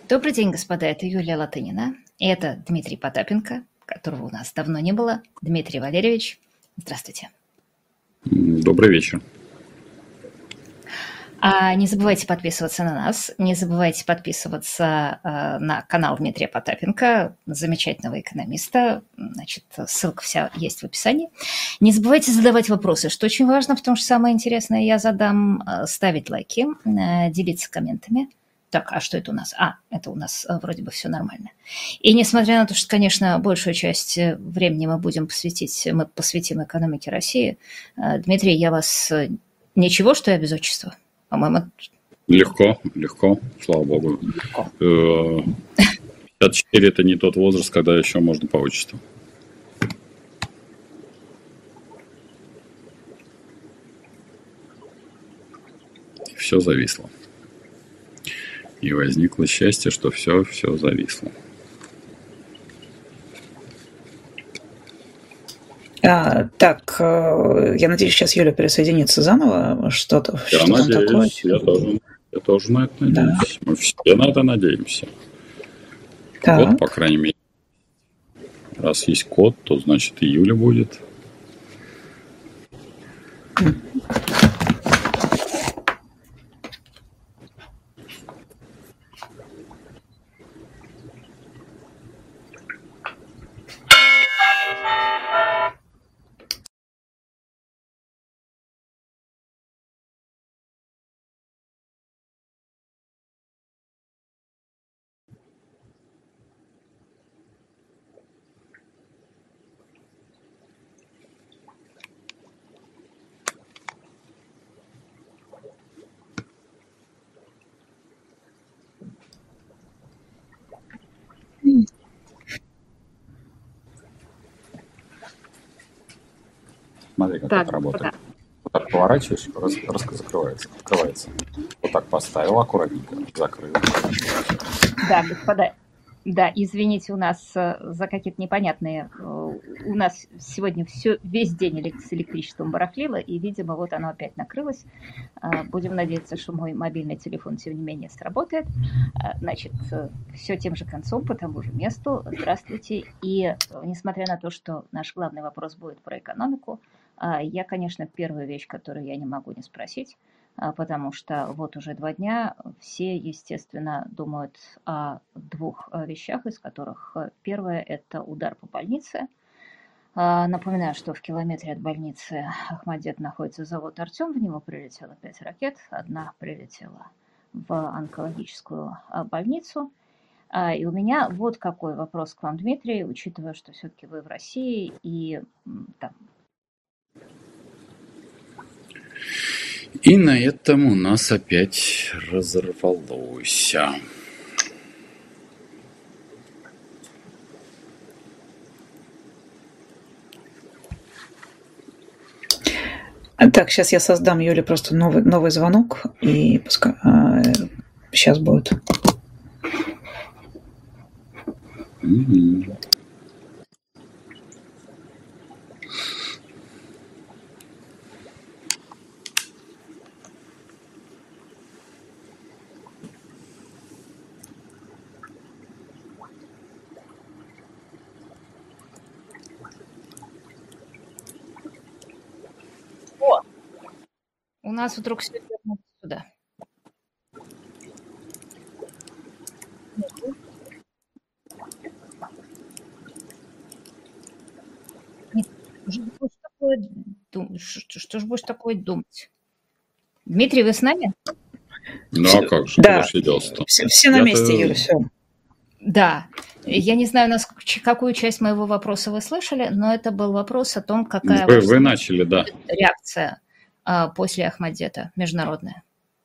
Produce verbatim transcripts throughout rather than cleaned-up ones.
Добрый день, господа, это Юлия Латынина, и это Дмитрий Потапенко, которого у нас давно не было. Дмитрий Валерьевич, здравствуйте. Добрый вечер. А не забывайте подписываться на нас, не забывайте подписываться э, на канал Дмитрия Потапенко, замечательного экономиста. Значит, ссылка вся есть в описании. Не забывайте задавать вопросы, что очень важно, потому что самое интересное я задам, э, ставить лайки, э, делиться комментами. Так, а что это у нас? А, это у нас э, вроде бы все нормально. И несмотря на то, что, конечно, большую часть времени мы будем посвятить, мы посвятим экономике России, э, Дмитрий, я вас... Э, ничего, что я без отчества? По-моему, Легко, легко, слава богу. легко. пятьдесят четыре это не тот возраст, когда еще можно по отчеству. И все зависло. И возникло счастье, что все, все зависло. А, так, я надеюсь, сейчас Юля присоединится заново. Что-то, я что надеюсь, такое? Я тоже, я тоже на это надеюсь. Да. Мы все на это надеемся. Так. Код, по крайней мере. Раз есть код, то значит и Юля будет. Смотри, как так, это работает. Да. Вот так поворачиваешь, раз, раз закрывается, открывается. Вот так поставил аккуратненько, закрыл. Да, господа, да, извините, у нас за какие-то непонятные... У нас сегодня все, весь день с электричеством барахлило, и, видимо, вот оно опять накрылось. Будем надеяться, что мой мобильный телефон, тем не менее, сработает. Значит, все тем же концом, по тому же месту. Здравствуйте. И несмотря на то, что наш главный вопрос будет про экономику, я, конечно, первая вещь, которую я не могу не спросить, потому что вот уже два дня все, естественно, думают о двух вещах, из которых первое – это удар по больнице. Напоминаю, что в километре от больницы Ахмадет находится завод «Артем», в него прилетело пять ракет, одна прилетела в онкологическую больницу. И у меня вот какой вопрос к вам, Дмитрий, учитывая, что все-таки вы в России и там... И на этом у нас опять разорвалось. Так, сейчас я создам Юле просто новый, новый звонок, и пускай а, сейчас будет. Mm-hmm. У нас вдруг все вернулось сюда. Что, что же будешь такое думать? Дмитрий, вы с нами? Ну, а как же? Да, делся-то? Все, все на месте, Юля, все. Да. Я не знаю, нас, какую часть моего вопроса вы слышали, но это был вопрос о том, какая вы, вы начали, да. реакция а, после Ахмадета международная.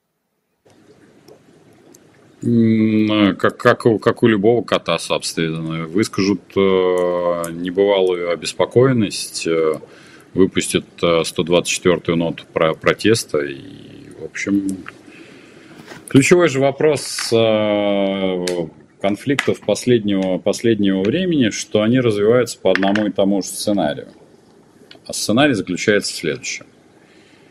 Как, как, у, как у любого кота, собственно. Выскажут э, небывалую обеспокоенность, э, выпустят э, сто двадцать четвёртую ноту про протеста. И, в общем, ключевой же вопрос э, конфликтов последнего, последнего времени, что они развиваются по одному и тому же сценарию. А сценарий заключается в следующем.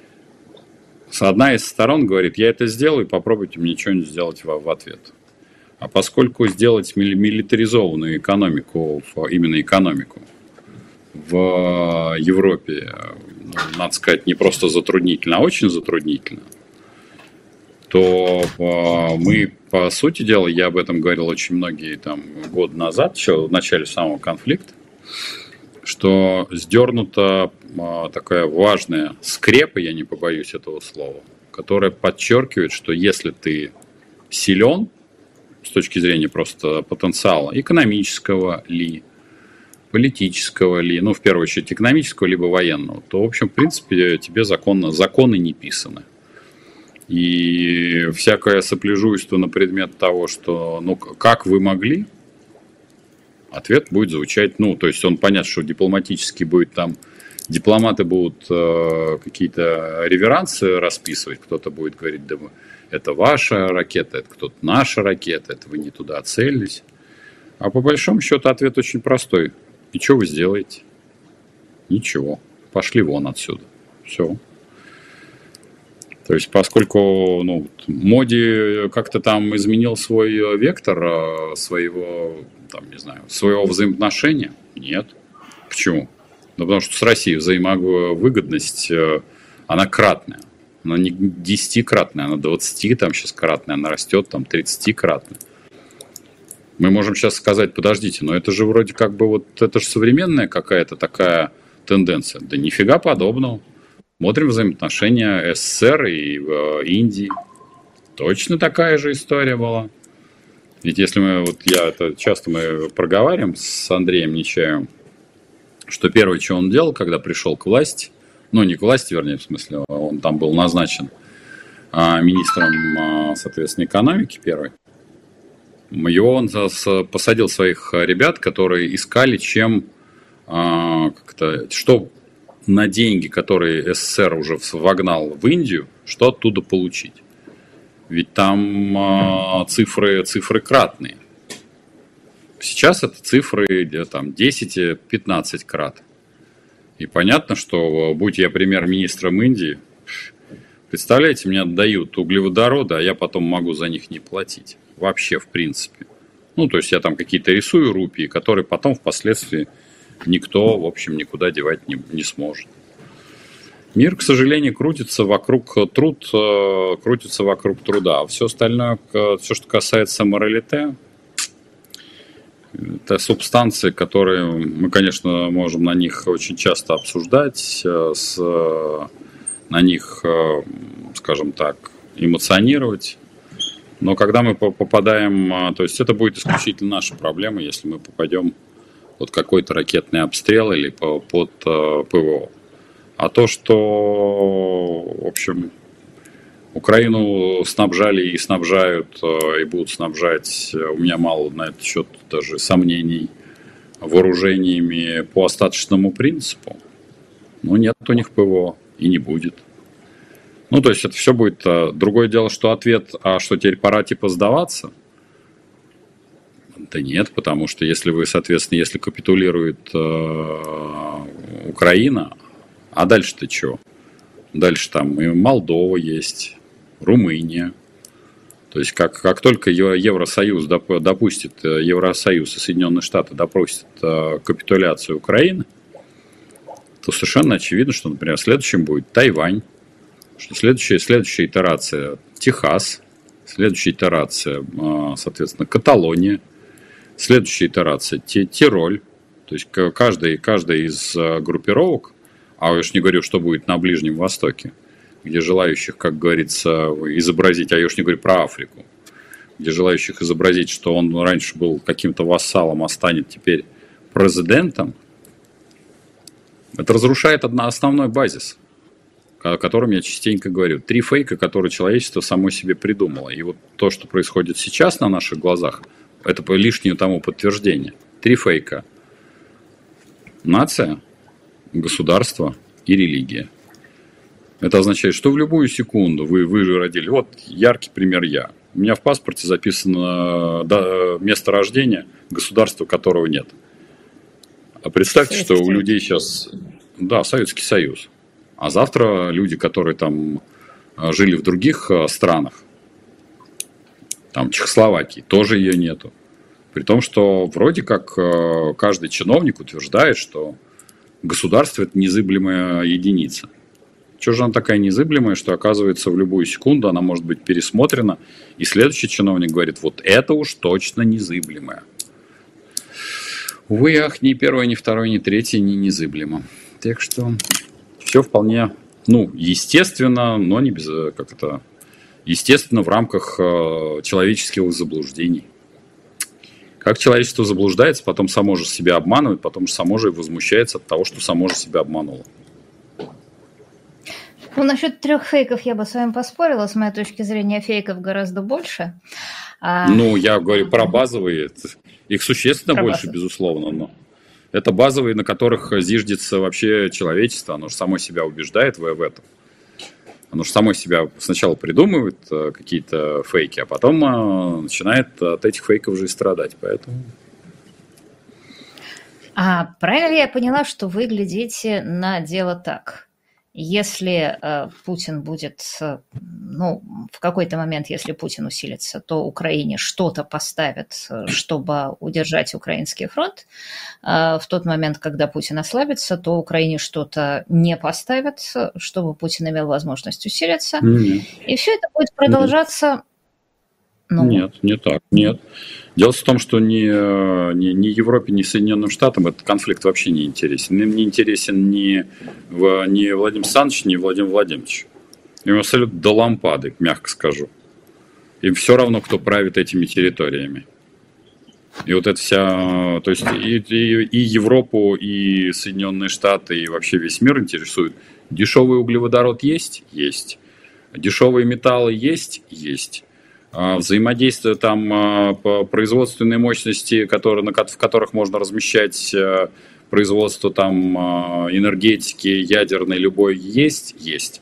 Одна из сторон говорит, я это сделаю, попробуйте мне что-нибудь сделать в, в ответ. А поскольку сделать милитаризованную экономику, именно экономику в Европе, надо сказать, не просто затруднительно, а очень затруднительно, то мы, по сути дела, я об этом говорил очень многие там годы назад, еще в начале самого конфликта, что сдернута такая важная скрепа, я не побоюсь этого слова, которая подчеркивает, что если ты силен с точки зрения просто потенциала экономического ли, политического ли, ну, в первую очередь, экономического либо военного, то, в общем, в принципе, тебе законно, законы не писаны. И всякое сопляжуйство на предмет того, что, ну, как вы могли, ответ будет звучать, ну, то есть он понятно, что дипломатически будет там, дипломаты будут э, какие-то реверансы расписывать, кто-то будет говорить, да, это ваша ракета, это кто-то наша ракета, это вы не туда целились. А по большому счету ответ очень простой. И что вы сделаете? Ничего. Пошли вон отсюда. Все. То есть, поскольку ну, Моди как-то там изменил свой вектор своего, там, не знаю, своего взаимоотношения, нет. Почему? Ну, потому что с Россией взаимовыгодность, она кратная. Она не десятикратная, она двадцати там сейчас кратная, она растет там тридцатикратная. Мы можем сейчас сказать, подождите, но это же вроде как бы вот, это же современная какая-то такая тенденция. Да нифига подобного. Смотрим взаимоотношения СССР и э, Индии. Точно такая же история была. Ведь если мы, вот я это часто мы проговариваем с Андреем Нечаевым, что первое, что он делал, когда пришел к власти, ну не к власти, вернее, в смысле, он там был назначен а, министром, а, соответственно, экономики первый, его он посадил своих ребят, которые искали, чем, а, как-то, что на деньги, которые СССР уже вогнал в Индию, что оттуда получить. Ведь там а, цифры, цифры кратные. Сейчас это цифры там, десять-пятнадцать крат. И понятно, что будь я премьер-министром Индии, представляете, мне отдают углеводороды, а я потом могу за них не платить. Вообще, в принципе. Ну, то есть я там какие-то рисую рупии, которые потом впоследствии никто, в общем, никуда девать не, не сможет. Мир, к сожалению, крутится вокруг труд, крутится вокруг труда. А все остальное, все, что касается моралите, это субстанции, которые мы, конечно, можем на них очень часто обсуждать, с, на них, скажем так, эмоционировать. Но когда мы попадаем, то есть это будет исключительно наша проблема, если мы попадем под какой-то ракетный обстрел или под ПВО. А то, что, в общем, Украину снабжали и снабжают, и будут снабжать, у меня мало на этот счет даже сомнений, вооружениями по остаточному принципу, ну, нет у них ПВО и не будет. Ну, то есть это все будет... Другое дело, что ответ, а что теперь пора типа сдаваться? Да нет, потому что если вы, соответственно, если капитулирует э, Украина, а дальше-то что? Дальше там и Молдова есть, Румыния. То есть как, как только Евросоюз допустит, Евросоюз и Соединенные Штаты допустят э, капитуляцию Украины, то совершенно очевидно, что, например, следующим будет Тайвань, что следующая, следующая итерация Техас, следующая итерация, соответственно, Каталония, следующая итерация Тироль. То есть каждая, каждая из группировок, а я уж не говорю, что будет на Ближнем Востоке, где желающих, как говорится, изобразить, а я уж не говорю про Африку, где желающих изобразить, что он раньше был каким-то вассалом, а станет теперь президентом, это разрушает основной базис, о котором я частенько говорю. Три фейка, которые человечество само себе придумало. И вот то, что происходит сейчас на наших глазах, это лишнее тому подтверждение. Три фейка. Нация, государство и религия. Это означает, что в любую секунду вы, вы же родили. Вот яркий пример я. У меня в паспорте записано да, место рождения, государства которого нет. А представьте, Советский что у людей сейчас... Да, Советский Союз. А завтра люди, которые там жили в других странах, Там Чехословакии тоже ее нету. При том, что вроде как каждый чиновник утверждает, что государство – это незыблемая единица. Чего же она такая незыблемая, что, оказывается, в любую секунду она может быть пересмотрена, и следующий чиновник говорит, вот это уж точно незыблемое. Увы, ах, ни первое, ни второе, ни третье не незыблемо. Так что все вполне, ну, естественно, но не без, как это, естественно, в рамках э, человеческих заблуждений. Как человечество заблуждается, потом само же себя обманывает, потом же само же и возмущается от того, что само же себя обмануло. Ну, насчет трех фейков я бы с вами поспорила. С моей точки зрения, фейков гораздо больше. А... Ну, я говорю про базовые. Их существенно про больше, базовые. Безусловно. Но это базовые, на которых зиждется вообще человечество. Оно же само себя убеждает в, в этом. Оно же само себя сначала придумывает какие-то фейки, а потом начинает от этих фейков же и страдать. Поэтому... А правильно ли я поняла, что вы глядите на дело так? Если э, Путин будет, э, ну, в какой-то момент, если Путин усилится, то Украине что-то поставят, чтобы удержать украинский фронт. Э, в тот момент, когда Путин ослабится, то Украине что-то не поставят, чтобы Путин имел возможность усилиться. Нет. И все это будет продолжаться... Ну. Нет, не так, нет. Дело в том, что ни, ни, ни Европе, ни Соединенным Штатам этот конфликт вообще не интересен. Им не интересен ни, ни Владимир Александрович, ни Владимир Владимирович. Им абсолютно до лампады, мягко скажу. Им все равно, кто правит этими территориями. И вот эта вся... То есть и, и, и Европу, и Соединенные Штаты, и вообще весь мир интересует. Дешевый углеводород есть? Есть. Дешевые металлы есть? Есть. Взаимодействие там по производственной мощности, которые, в которых можно размещать производство там энергетики, ядерной, любой, есть, есть.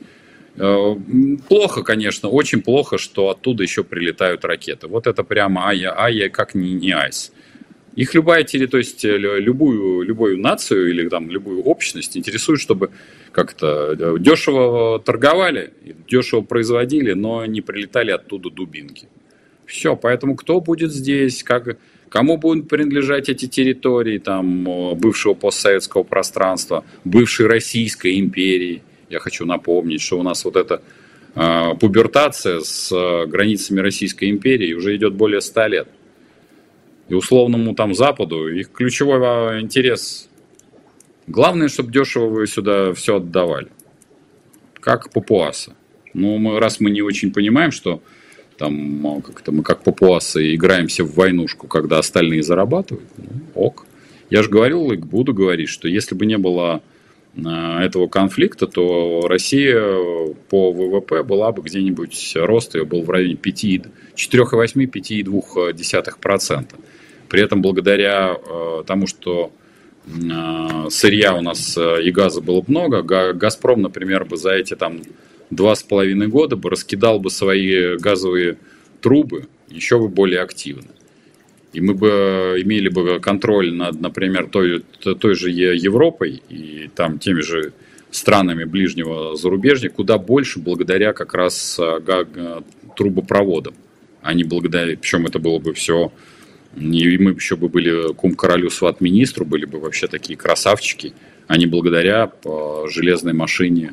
Плохо, конечно, очень плохо, что оттуда еще прилетают ракеты. Вот это прямо ая, ая, как не, не айс. Их любая территория, то есть любую, любую нацию или там любую общность интересует, чтобы как-то дешево торговали, дешево производили, но не прилетали оттуда дубинки. Все, поэтому кто будет здесь, как, кому будут принадлежать эти территории там, бывшего постсоветского пространства, бывшей Российской империи. Я хочу напомнить, что у нас вот эта э, пубертация с э, границами Российской империи уже идет более ста лет. И условному там Западу их ключевой интерес. Главное, чтобы дешево вы сюда все отдавали. Как папуасы. Ну, мы, раз мы не очень понимаем, что там как-то мы как папуасы играемся в войнушку, когда остальные зарабатывают, ну, ок. Я же говорил и буду говорить, что если бы не было этого конфликта, то Россия по ВВП была бы где-нибудь, рост ее был в районе четыре целых восемь - пять целых две десятых процента. При этом благодаря э, тому, что э, сырья у нас э, и газа было много, Газпром, например, бы за эти там два с половиной года бы раскидал бы свои газовые трубы еще бы более активно. И мы бы имели бы контроль над, например, той, той же Европой и там теми же странами ближнего зарубежья куда больше благодаря как раз трубопроводам, а не благодаря, причем это было бы все, и мы еще бы были кум-королю сват-министру, были бы вообще такие красавчики, а не благодаря железной машине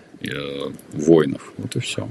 воинов. Вот и все.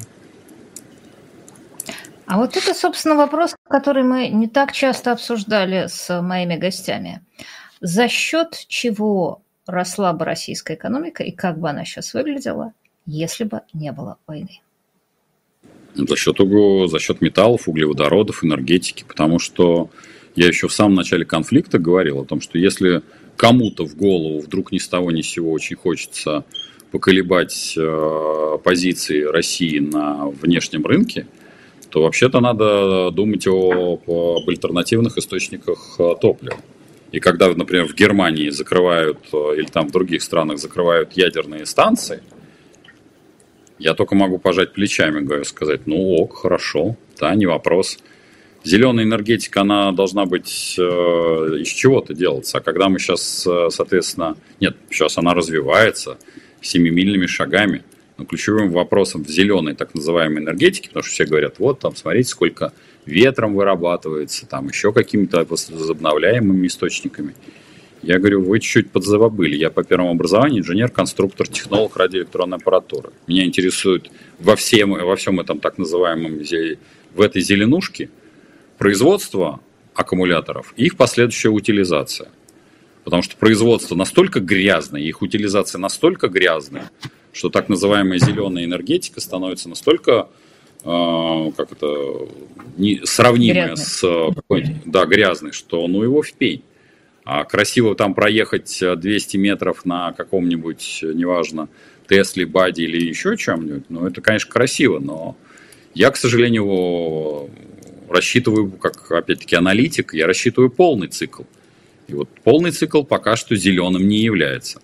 А вот это, собственно, вопрос, который мы не так часто обсуждали с моими гостями. За счет чего росла бы российская экономика и как бы она сейчас выглядела, если бы не было войны? За счет, за счет металлов, углеводородов, энергетики. Потому что я еще в самом начале конфликта говорил о том, что если кому-то в голову вдруг ни с того ни с сего очень хочется поколебать э, позиции России на внешнем рынке, то вообще-то надо думать о, об альтернативных источниках топлива. И когда, например, в Германии закрывают, или там в других странах закрывают ядерные станции, я только могу пожать плечами, говорю, сказать, ну ок, хорошо, да, не вопрос. Зеленая энергетика, она должна быть э, из чего-то делаться. А когда мы сейчас, соответственно, нет, сейчас она развивается семимильными шагами. Но ключевым вопросом в зеленой так называемой энергетике, потому что все говорят, вот там смотрите, сколько ветром вырабатывается, там еще какими-то возобновляемыми источниками. Я говорю, вы чуть-чуть подзабыли. Я по первому образованию инженер, конструктор, технолог радиоэлектронной аппаратуры. Меня интересует во всем, во всем этом так называемом, в этой зеленушке производство аккумуляторов и их последующая утилизация. Потому что производство настолько грязное, их утилизация настолько грязная, что так называемая зеленая энергетика становится настолько, э, как это, не, сравнимая грязной. с какой-то, да, грязной, что ну его в пень. А красиво там проехать двести метров на каком-нибудь, неважно, Тесле, Баде или еще чем-нибудь, ну это, конечно, красиво, но я, к сожалению, рассчитываю, как, опять-таки, аналитик, я рассчитываю полный цикл. И вот полный цикл пока что зеленым не является.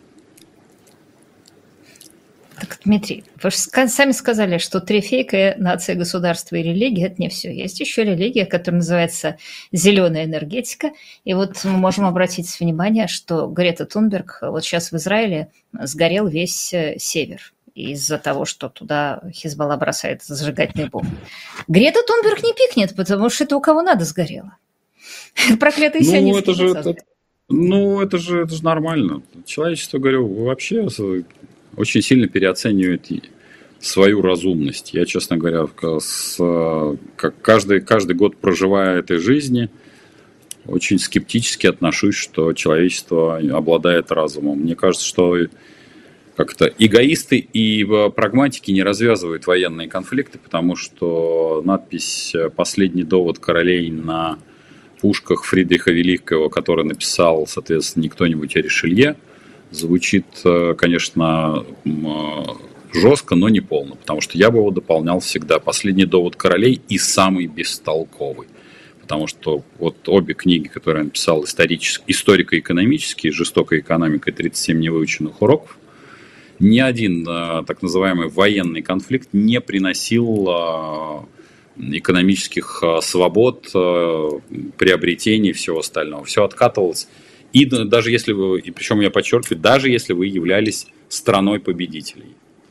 Так, Дмитрий, вы же сами сказали, что три фейка, нация, государство и религия – это не все. Есть еще религия, которая называется зеленая энергетика. И вот мы можем обратить внимание, что Грета Тунберг, вот сейчас в Израиле сгорел весь север из-за того, что туда Хизбалла бросает зажигательные бомбы. Грета Тунберг не пикнет, потому что это у кого надо сгорело. Проклятые сионисты. Ну, это же, это, ну, это же, это же нормально. Человечество, говорю, вообще очень сильно переоценивает свою разумность. Я, честно говоря, с, как каждый, каждый год проживая этой жизни, очень скептически отношусь, что человечество обладает разумом. Мне кажется, что как-то эгоисты и прагматики не развязывают военные конфликты, потому что надпись «Последний довод королей» на пушках Фридриха Великого, который написал, соответственно, не кто-нибудь, а Ришелье, звучит, конечно, жестко, но не полно, потому что я бы его дополнял всегда. «Последний довод королей» и самый бестолковый. Потому что вот обе книги, которые я написал, историко-экономические, «Жестокая экономика» и тридцать семь невыученных уроков, ни один так называемый военный конфликт не приносил экономических свобод, приобретений и всего остального. Все откатывалось. И даже если вы, и причем я подчеркиваю, даже если вы являлись страной победителей.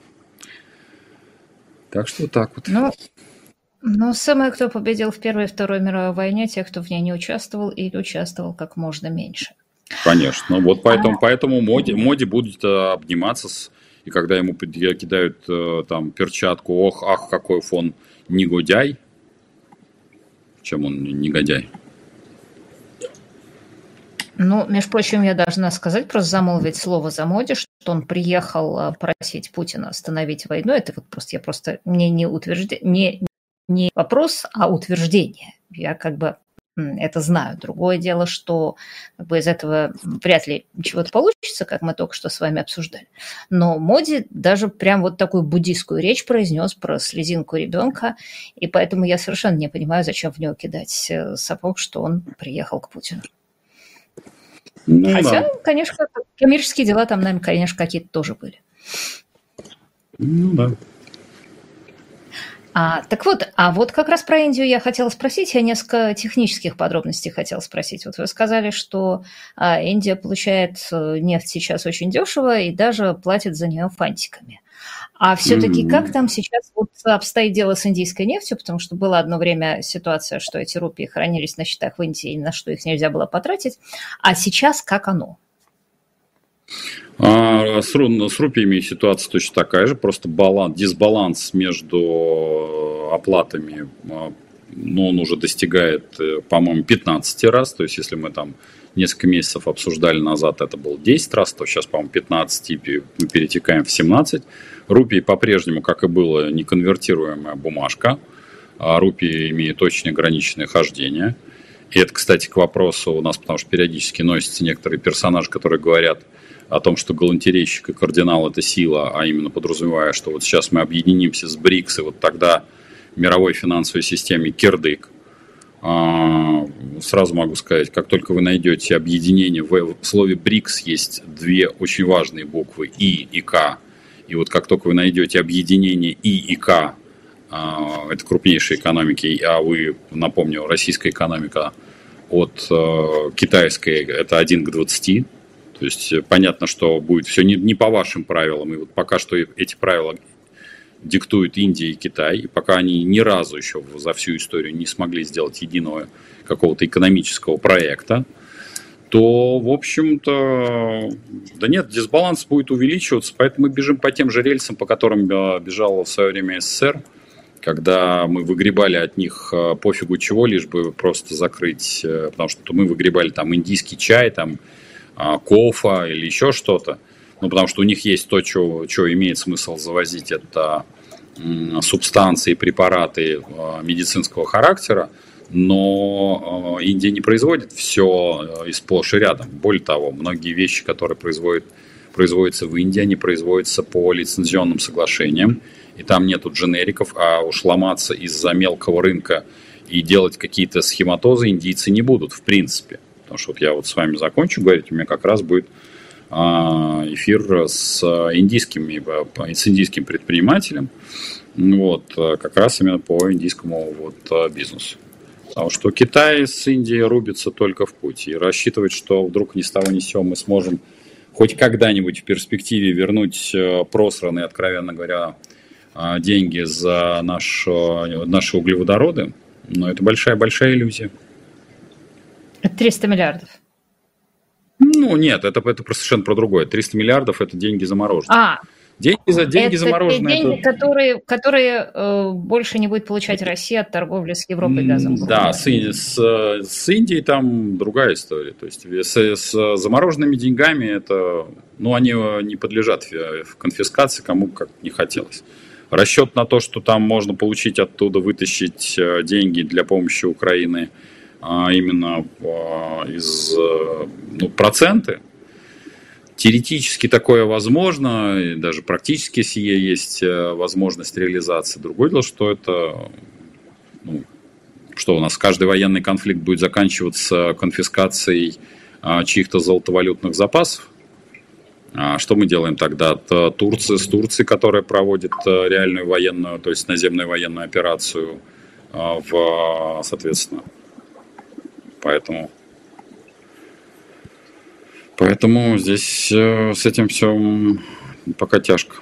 Так что вот так вот. Ну, ну, самое, кто победил в Первой и Второй мировой войне, те, кто в ней не участвовал или участвовал как можно меньше. Конечно. Вот поэтому, а... поэтому моде, моде будет обниматься, с, и когда ему кидают там перчатку, ох, ах, какой фон негодяй. Чем он негодяй? Ну, между прочим, я должна сказать, просто замолвить слово за моде, что он приехал просить Путина остановить войну. Это вот просто, я просто, мне не утверждение, не, не вопрос, а утверждение. Я как бы это знаю. Другое дело, что как бы из этого вряд ли чего-то получится, как мы только что с вами обсуждали. Но Моди даже прям вот такую буддийскую речь произнес про слезинку ребенка, и поэтому я совершенно не понимаю, зачем в него кидать сапог, что он приехал к Путину. Ну, Хотя, да. конечно, коммерческие дела там, наверное, конечно, какие-то тоже были. Ну да. А, так вот, а вот как раз про Индию я хотела спросить, я несколько технических подробностей хотела спросить. Вот вы сказали, что а, Индия получает нефть сейчас очень дешево и даже платит за нее фантиками. А все-таки mm-hmm. как там сейчас вот обстоит дело с индийской нефтью? Потому что была одно время ситуация, что эти рупии хранились на счетах в Индии, на что их нельзя было потратить. А сейчас как оно? А с, с рупиями ситуация точно такая же, просто баланс, дисбаланс между оплатами, ну, он уже достигает, по-моему, пятнадцать раз. То есть, если мы там несколько месяцев обсуждали назад, это было десять раз, то сейчас, по-моему, пятнадцать, и мы перетекаем в семнадцать. Рупии по-прежнему, как и было, неконвертируемая бумажка. А рупии имеют очень ограниченное хождение. И это, кстати, к вопросу у нас, потому что периодически носятся некоторые персонажи, которые говорят о том, что галантерейщик и кардинал – это сила, а именно подразумевая, что вот сейчас мы объединимся с БРИКС, и вот тогда в мировой финансовой системе кирдык. Сразу могу сказать, как только вы найдете объединение, в слове БРИКС есть две очень важные буквы И и К. И вот как только вы найдете объединение И и К, это крупнейшие экономики, а вы, напомню, российская экономика от китайской – это один к двадцати. То есть понятно, что будет все не, не по вашим правилам. И вот пока что эти правила диктуют Индия и Китай, и пока они ни разу еще за всю историю не смогли сделать единого какого-то экономического проекта, то, в общем-то, да нет, дисбаланс будет увеличиваться, поэтому мы бежим по тем же рельсам, по которым бежал в свое время СССР, когда мы выгребали от них пофигу чего, лишь бы просто закрыть, потому что мы выгребали там индийский чай, там кофе или еще что-то, ну, потому что у них есть то, что, что имеет смысл завозить, это субстанции, препараты медицинского характера, но Индия не производит все и сплошь и рядом. Более того, многие вещи, которые производят, производятся в Индии, они производятся по лицензионным соглашениям, и там нету дженериков, а уж ломаться из-за мелкого рынка и делать какие-то схематозы индийцы не будут, в принципе. Потому что вот я вот с вами закончу говорить, у меня как раз будет эфир с индийским, с индийским предпринимателем, вот, как раз именно по индийскому вот бизнесу. Потому что Китай с Индией рубится только в путь. И рассчитывать, что вдруг ни с того ни с сего мы сможем хоть когда-нибудь в перспективе вернуть просранные, откровенно говоря, деньги за наш, наши углеводороды, но это большая-большая иллюзия. Это триста миллиардов. Ну, нет, это, это совершенно про другое. триста миллиардов – это деньги замороженные. А, деньги, за, деньги это замороженные. деньги, это... которые, которые э, больше не будет получать Россия от торговли с Европой газом. Да, с, с, с Индией там другая история. То есть с, с замороженными деньгами это, ну, они не подлежат в конфискации, кому как не хотелось. Расчет на то, что там можно получить оттуда, вытащить деньги для помощи Украины, а именно из ну, проценты. Теоретически такое возможно, и даже практически сие есть возможность реализации. Другое дело, что это, ну, что у нас каждый военный конфликт будет заканчиваться конфискацией чьих-то золотовалютных запасов. А что мы делаем тогда? Турция, с Турцией, которая проводит реальную военную, то есть наземную военную операцию, в, соответственно, поэтому, поэтому здесь с этим все пока тяжко.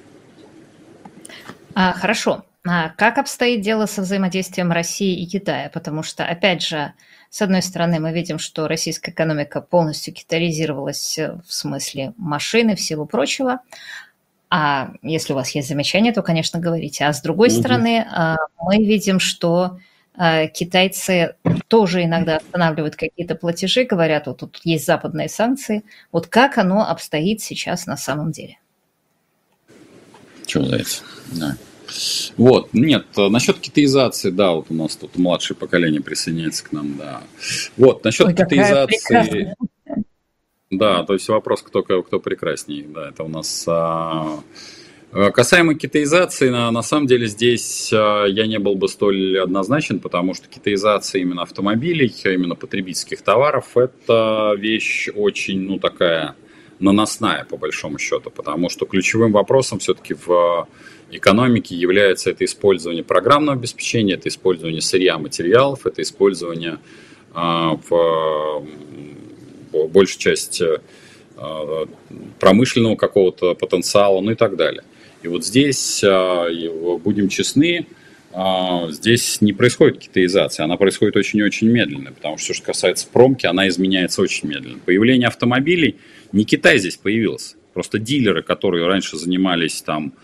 А, хорошо. А как обстоит дело со взаимодействием России и Китая? Потому что, опять же, с одной стороны, мы видим, что российская экономика полностью китаизировалась в смысле машины, всего прочего. А если у вас есть замечания, то, конечно, говорите. А с другой угу. стороны, мы видим, что китайцы тоже иногда останавливают какие-то платежи, говорят, вот тут есть западные санкции. Вот как оно обстоит сейчас на самом деле? Чего за это? Да. Вот, нет, насчет китаизации, да, вот у нас тут младшее поколение присоединяется к нам, да. Вот, насчет Ой, китаизации, да, то есть вопрос, кто, кто прекрасней, да, это у нас... А... Касаемо китаизации, на, на самом деле здесь а, я не был бы столь однозначен, потому что китаизация именно автомобилей, именно потребительских товаров, это вещь очень, ну, такая наносная, по большому счету, потому что ключевым вопросом все-таки в экономике является это использование программного обеспечения, это использование сырья, материалов, это использование а, в, в большей части а, промышленного какого-то потенциала, ну и так далее. И вот здесь, а, будем честны, а, здесь не происходит китаизация, она происходит очень-очень медленно, потому что, что касается промки, она изменяется очень медленно. Появление автомобилей, не Китай здесь появился, просто дилеры, которые раньше занимались там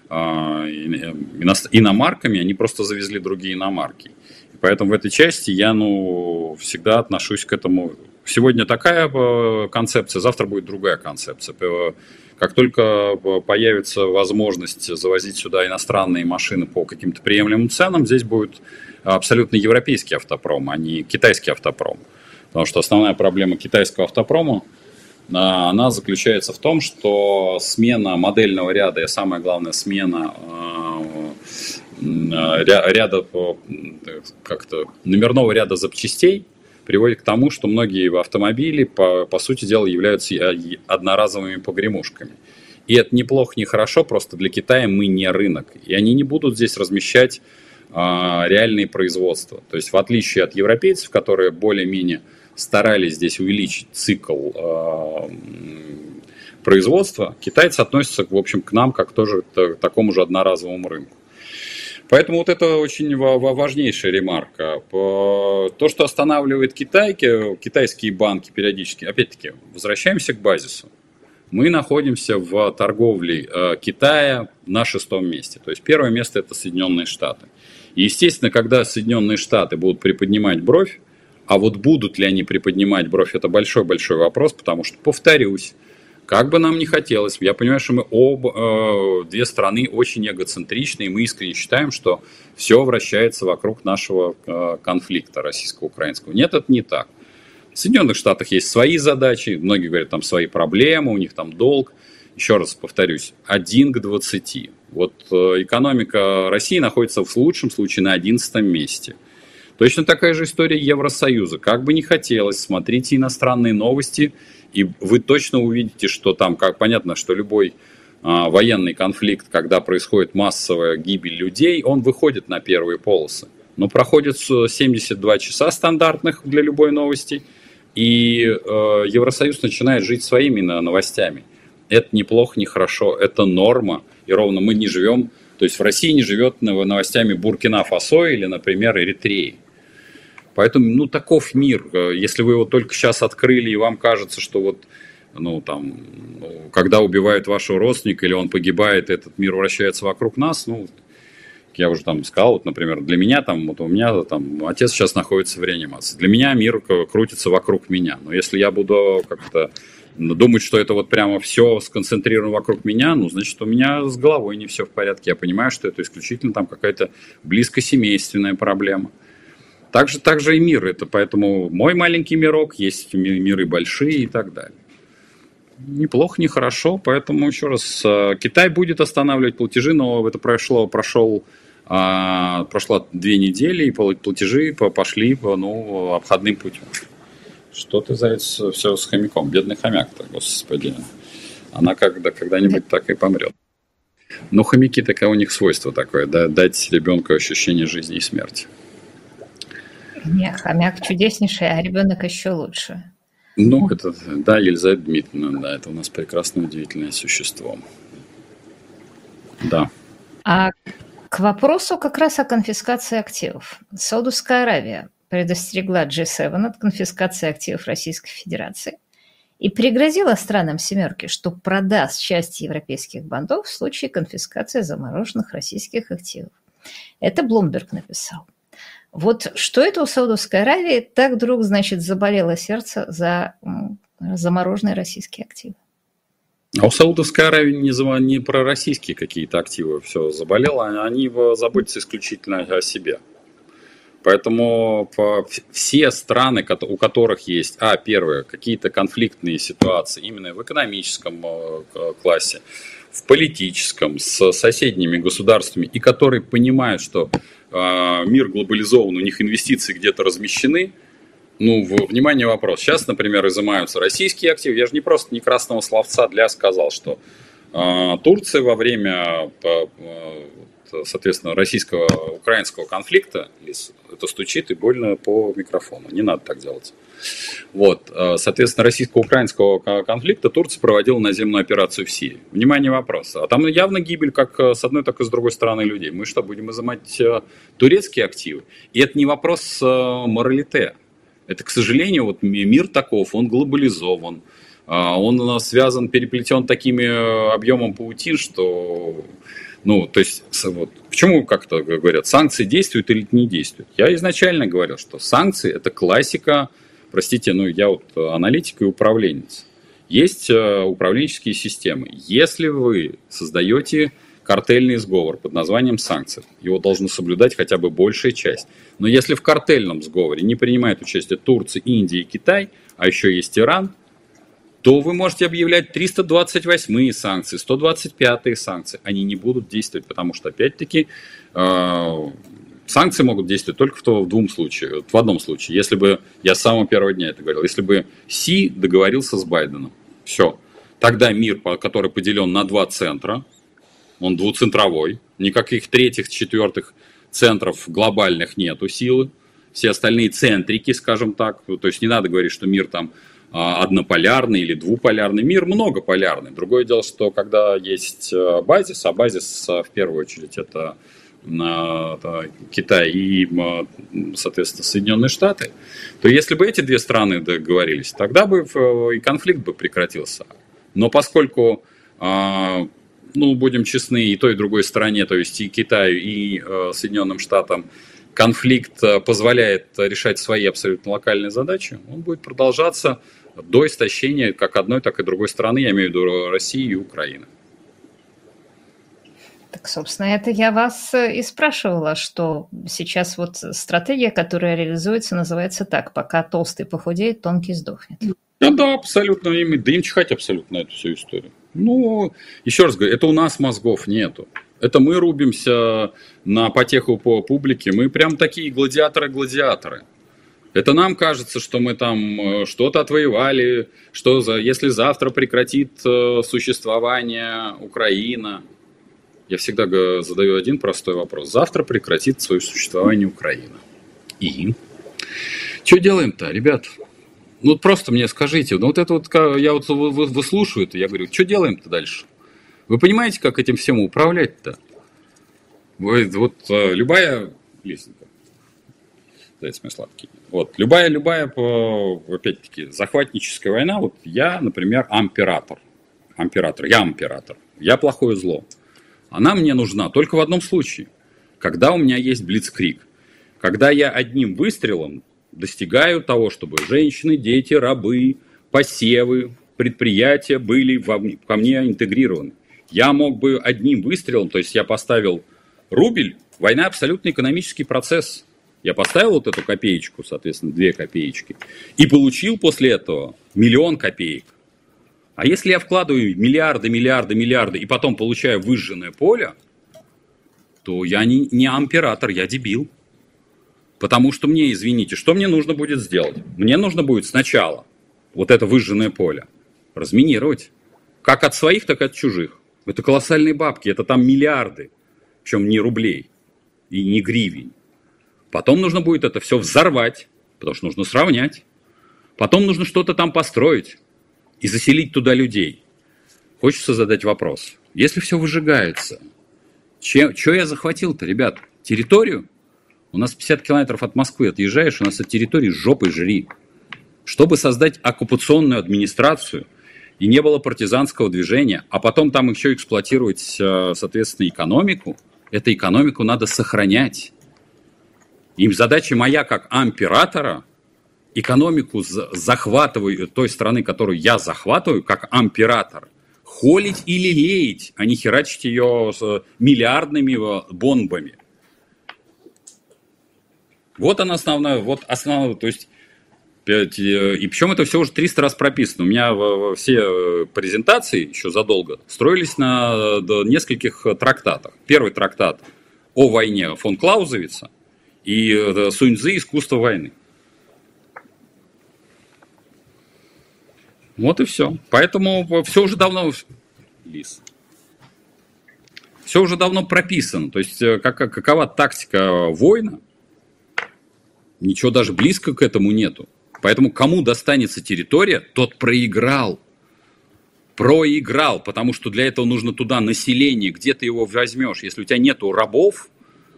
иномарками, они просто завезли другие иномарки. И поэтому в этой части я, ну, всегда отношусь к этому. Сегодня такая концепция, завтра будет другая концепция. Как только появится возможность завозить сюда иностранные машины по каким-то приемлемым ценам, здесь будет абсолютно европейский автопром, а не китайский автопром. Потому что основная проблема китайского автопрома, она заключается в том, что смена модельного ряда, и самое главное, смена ряда, как-то номерного ряда запчастей приводит к тому, что многие автомобили, по, по сути дела, являются одноразовыми погремушками. И это ни плохо, ни хорошо, просто для Китая мы не рынок. И они не будут здесь размещать а, реальные производства. То есть в отличие от европейцев, которые более-менее старались здесь увеличить цикл э, производства, китайцы относятся, в общем, к нам как тоже к такому же одноразовому рынку. Поэтому вот это очень важнейшая ремарка. То, что останавливает Китай, китайские банки периодически, опять-таки, возвращаемся к базису. Мы находимся в торговле Китая на шестом месте. То есть первое место – это Соединенные Штаты. И, естественно, когда Соединенные Штаты будут приподнимать бровь, а вот будут ли они приподнимать бровь, это большой-большой вопрос, потому что, повторюсь, как бы нам ни хотелось, я понимаю, что мы оба, э, две страны очень эгоцентричны, и мы искренне считаем, что все вращается вокруг нашего э, конфликта российско-украинского. Нет, это не так. В Соединенных Штатах есть свои задачи, многие говорят, там свои проблемы, у них там долг. Еще раз повторюсь, один к двадцати. Вот э, экономика России находится в лучшем случае на одиннадцатом месте. Точно такая же история Евросоюза. Как бы ни хотелось, смотрите иностранные новости, и вы точно увидите, что там, как понятно, что любой а, военный конфликт, когда происходит массовая гибель людей, он выходит на первые полосы. Но проходит семьдесят два часа стандартных для любой новости, и э, Евросоюз начинает жить своими новостями. Это неплохо, не хорошо, это норма, и ровно мы не живем, то есть в России не живет новостями Буркина-Фасо или, например, Эритреи. Поэтому, ну, таков мир. Если вы его только сейчас открыли, и вам кажется, что вот, ну, там, ну, когда убивают вашего родственника или он погибает, этот мир вращается вокруг нас, ну, я уже там сказал, вот, например, для меня, там, вот у меня там отец сейчас находится в реанимации. Для меня мир крутится вокруг меня. Но если я буду как-то думать, что это вот прямо все сконцентрировано вокруг меня, ну, значит, у меня с головой не все в порядке. Я понимаю, что это исключительно там какая-то близкосемейственная проблема. Так же, так же и мир. Это поэтому мой маленький мирок, есть миры большие и так далее. Неплохо, нехорошо. Поэтому еще раз, Китай будет останавливать платежи, но это прошло, прошел, прошло две недели, и платежи пошли ну, обходным путем. Что ты за это все с хомяком? Бедный хомяк-то, господи. Она когда, когда-нибудь так и помрет. Но хомяки, такое у них свойство такое, да, дать ребенку ощущение жизни и смерти. Нет, хомяк чудеснейший, а ребенок еще лучше. Ну, это, да, Елизавета Дмитриевна, да, это у нас прекрасное, удивительное существо. Да. А к вопросу как раз о конфискации активов. Саудовская Аравия предостерегла джи семь от конфискации активов Российской Федерации и пригрозила странам «семерки», что продаст часть европейских бандов в случае конфискации замороженных российских активов. Это Блумберг написал. Вот что это у Саудовской Аравии так вдруг, значит, заболело сердце за замороженные российские активы? А у Саудовской Аравии не, за, не про российские какие-то активы все заболело, они заботятся исключительно о себе. Поэтому все страны, у которых есть, а, первое, какие-то конфликтные ситуации именно в экономическом классе, в политическом, с соседними государствами, и которые понимают, что э, мир глобализован, у них инвестиции где-то размещены, ну, в, внимание, вопрос. Сейчас, например, изымаются российские активы. Я же не просто не красного словца для сказал, что э, Турция во время, э, соответственно, российско-украинского конфликта, это стучит и больно по микрофону, не надо так делать. Вот, соответственно, российско-украинского конфликта Турция проводила наземную операцию в Сирии. Внимание, вопрос. А там явно гибель как с одной, так и с другой стороны людей. Мы что, будем изымать турецкие активы? И это не вопрос моралите. Это, к сожалению, вот мир таков, он глобализован. Он связан, переплетен такими объемом паутин, что... Ну, то есть, вот, почему как-то говорят, санкции действуют или не действуют? Я изначально говорил, что санкции – это классика, простите, ну, я вот аналитик и управленец. Есть управленческие системы. Если вы создаете картельный сговор под названием санкции, его должна соблюдать хотя бы большая часть. Но если в картельном сговоре не принимает участие Турция, Индия и Китай, а еще есть Иран, то вы можете объявлять триста двадцать восьмые санкции, сто двадцать пятые санкции. Они не будут действовать, потому что, опять-таки, э, санкции могут действовать только в, в двум случаях. В одном случае, если бы, я с самого первого дня это говорил, если бы Си договорился с Байденом. Все. Тогда мир, который поделен на два центра, он двуцентровой, никаких третьих, четвертых центров глобальных нету силы. Все остальные центрики, скажем так. То есть не надо говорить, что мир там однополярный или двуполярный. Мир многополярный. Другое дело, что когда есть базис, а базис в первую очередь это, это Китай и, соответственно, Соединенные Штаты, то если бы эти две страны договорились, тогда бы и конфликт бы прекратился. Но поскольку, ну, будем честны, и той, и другой стороне, то есть и Китаю, и Соединенным Штатам, конфликт позволяет решать свои абсолютно локальные задачи, он будет продолжаться до истощения как одной, так и другой страны, я имею в виду России и Украины. Так, собственно, это я вас и спрашивала, что сейчас вот стратегия, которая реализуется, называется так: пока толстый похудеет, тонкий сдохнет. Да, да, абсолютно. Да им чихать абсолютно на эту всю историю. Ну, еще раз говорю, это у нас мозгов нету. Это мы рубимся на потеху по публике. Мы прям такие гладиаторы-гладиаторы. Это нам кажется, что мы там что-то отвоевали, что за, если завтра прекратит существование Украина. Я всегда задаю один простой вопрос. Завтра прекратит свое существование Украина. И? Что делаем-то, ребят? Ну, просто мне скажите. Ну, вот это вот, я вот выслушаю это, я говорю, что делаем-то дальше? Вы понимаете, как этим всем управлять-то? Вот, вот любая... Лесенька. Дайте мне сладкий. Вот, любая, любая, опять-таки, захватническая война, вот я, например, амператор. Амператор, я амператор. Я плохое зло. Она мне нужна только в одном случае. Когда у меня есть блицкриг. Когда я одним выстрелом достигаю того, чтобы женщины, дети, рабы, посевы, предприятия были ко мне интегрированы. Я мог бы одним выстрелом, то есть я поставил рубль, война абсолютно экономический процесс. Я поставил вот эту копеечку, соответственно, две копеечки, и получил после этого миллион копеек. А если я вкладываю миллиарды, миллиарды, миллиарды, и потом получаю выжженное поле, то я не, не амператор, я дебил. Потому что мне, извините, что мне нужно будет сделать? Мне нужно будет сначала вот это выжженное поле разминировать. Как от своих, так и от чужих. Это колоссальные бабки, это там миллиарды. Причем не рублей и не гривен. Потом нужно будет это все взорвать, потому что нужно сравнять. Потом нужно что-то там построить и заселить туда людей. Хочется задать вопрос. Если все выжигается, что я захватил-то, ребят? Территорию? У нас пятьдесят километров от Москвы отъезжаешь, у нас от территории жопой жри. Чтобы создать оккупационную администрацию, и не было партизанского движения, а потом там еще эксплуатировать, соответственно, экономику, эту экономику надо сохранять. Им задача моя, как амператора, экономику захватываю той страны, которую я захватываю, как амператор, холить и лелеять, а не херачить ее с миллиардными бомбами. Вот она основная, вот основная, то есть, и причем это все уже триста раз прописано. У меня все презентации еще задолго строились на нескольких трактатах. Первый трактат о войне фон Клаузевица и Сунь-Цзы «Искусство войны». Вот и все. Поэтому все уже давно... Лис. Все уже давно прописано. То есть, как, какова тактика воина, ничего даже близко к этому нету. Поэтому кому достанется территория, тот проиграл. Проиграл, потому что для этого нужно туда население, где ты его возьмешь. Если у тебя нету рабов,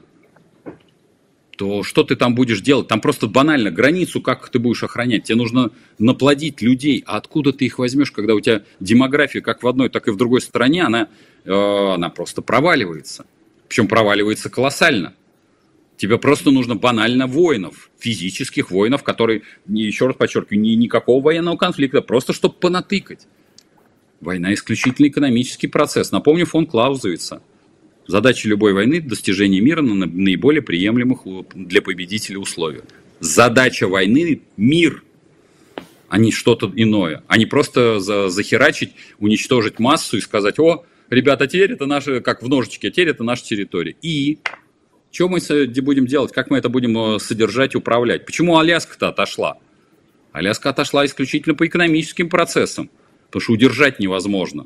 то что ты там будешь делать? Там просто банально границу как ты будешь охранять. Тебе нужно наплодить людей. А откуда ты их возьмешь, когда у тебя демография как в одной, так и в другой стране, она, э, она просто проваливается. Причем проваливается колоссально. Тебе просто нужно банально воинов, физических воинов, которые, еще раз подчеркиваю, ни, никакого военного конфликта, просто чтобы понатыкать. Война исключительно экономический процесс. Напомню фон Клаузевица. Задача любой войны – достижение мира на наиболее приемлемых для победителя условиях. Задача войны – мир, а не что-то иное. А не просто за, захерачить, уничтожить массу и сказать: о, ребята, теперь это наши, как в ножичке, теперь это наша территория. И что мы будем делать, как мы это будем содержать, управлять? Почему Аляска-то отошла? Аляска отошла исключительно по экономическим процессам, потому что удержать невозможно.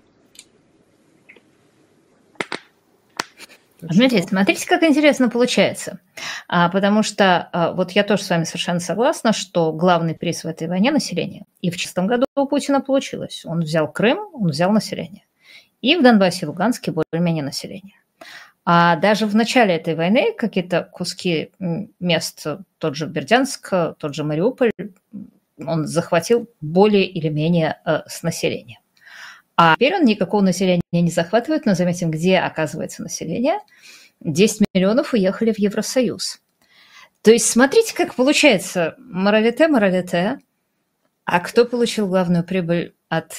Смотрите, смотрите, как интересно получается. А, потому что а, вот я тоже с вами совершенно согласна, что главный приз в этой войне – население. И в шестом году у Путина получилось. Он взял Крым, он взял население. И в Донбассе, в Луганске более-менее население. А даже в начале этой войны какие-то куски мест, тот же Бердянск, тот же Мариуполь, он захватил более или менее э, с населением. А теперь он никакого населения не захватывает, но заметим, где оказывается население. десять миллионов уехали в Евросоюз. То есть смотрите, как получается. Моралите, моралите. А кто получил главную прибыль от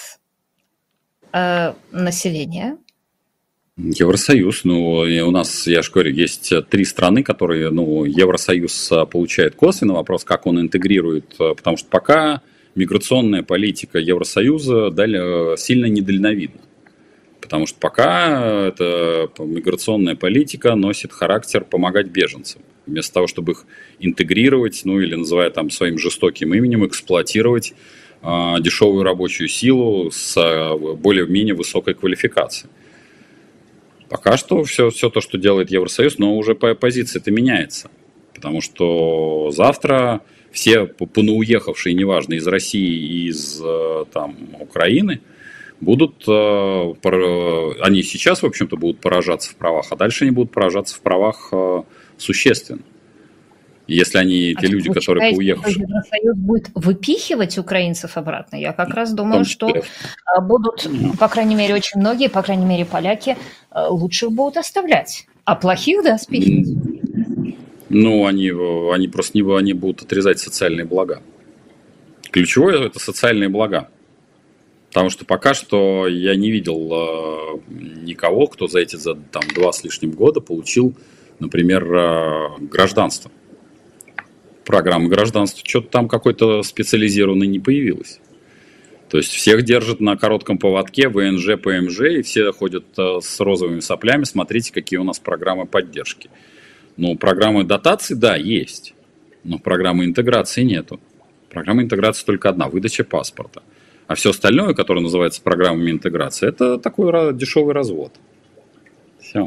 э, населения? Евросоюз. Ну, у нас, я же говорю, есть три страны, которые, ну, Евросоюз получает косвенно. Вопрос, как он интегрирует, потому что пока миграционная политика Евросоюза сильно недальновидна. Потому что пока эта миграционная политика носит характер помогать беженцам. Вместо того, чтобы их интегрировать, ну или называя там своим жестоким именем, эксплуатировать э, дешевую рабочую силу с э, более-менее высокой квалификацией. Пока что все, все то, что делает Евросоюз, но уже по позиции-то меняется. Потому что завтра все понауехавшие, неважно, из России и из там, Украины, будут, они сейчас, в общем-то, будут поражаться в правах, а дальше они будут поражаться в правах существенно. Если они, те а люди, которые поуехавшие... Евросоюз будет выпихивать украинцев обратно? Я как раз думаю, что будут, по крайней мере, очень многие, по крайней мере, поляки, лучших будут оставлять, а плохих, да, спихивать. Ну, они, они просто не, они будут отрезать социальные блага. Ключевое – это социальные блага. Потому что пока что я не видел э, никого, кто за эти за, там, два с лишним года получил, например, э, гражданство. Программы гражданства. Что-то там какой-то специализированный не появилось. То есть всех держат на коротком поводке, ВНЖ, ПМЖ, и все ходят э, с розовыми соплями. Смотрите, какие у нас программы поддержки. Ну, программы дотаций, да, есть. Но программы интеграции нету. Программа интеграции только одна – выдача паспорта. А все остальное, которое называется программами интеграции, это такой дешевый развод. Все.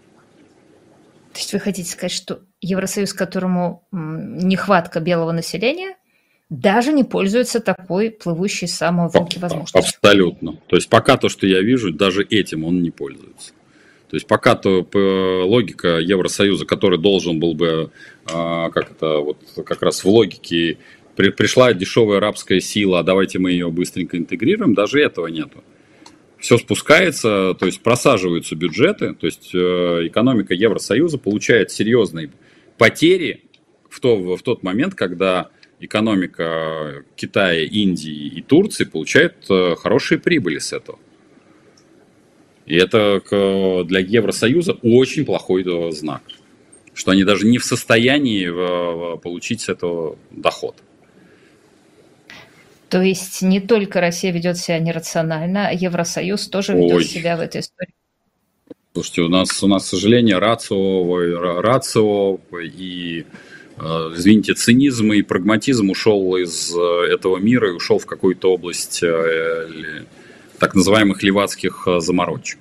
То есть вы хотите сказать, что Евросоюз, которому нехватка белого населения, даже не пользуется такой плывущей с самой вилки возможностью? Абсолютно. То есть пока то, что я вижу, даже этим он не пользуется. То есть пока то логика Евросоюза, который должен был бы как это вот как раз в логике пришла дешевая арабская сила, давайте мы ее быстренько интегрируем, даже этого нету. Все спускается, то есть просаживаются бюджеты, то есть экономика Евросоюза получает серьезные потери в, то, в тот момент, когда экономика Китая, Индии и Турции получает хорошие прибыли с этого. И это для Евросоюза очень плохой знак, что они даже не в состоянии получить с этого доход. То есть не только Россия ведет себя нерационально, а Евросоюз тоже ведет Ой. себя в этой истории. Слушайте, у нас, у нас, к сожалению, рацио, рацио и, извините, цинизм и прагматизм ушел из этого мира и ушел в какую-то область так называемых левацких заморочек.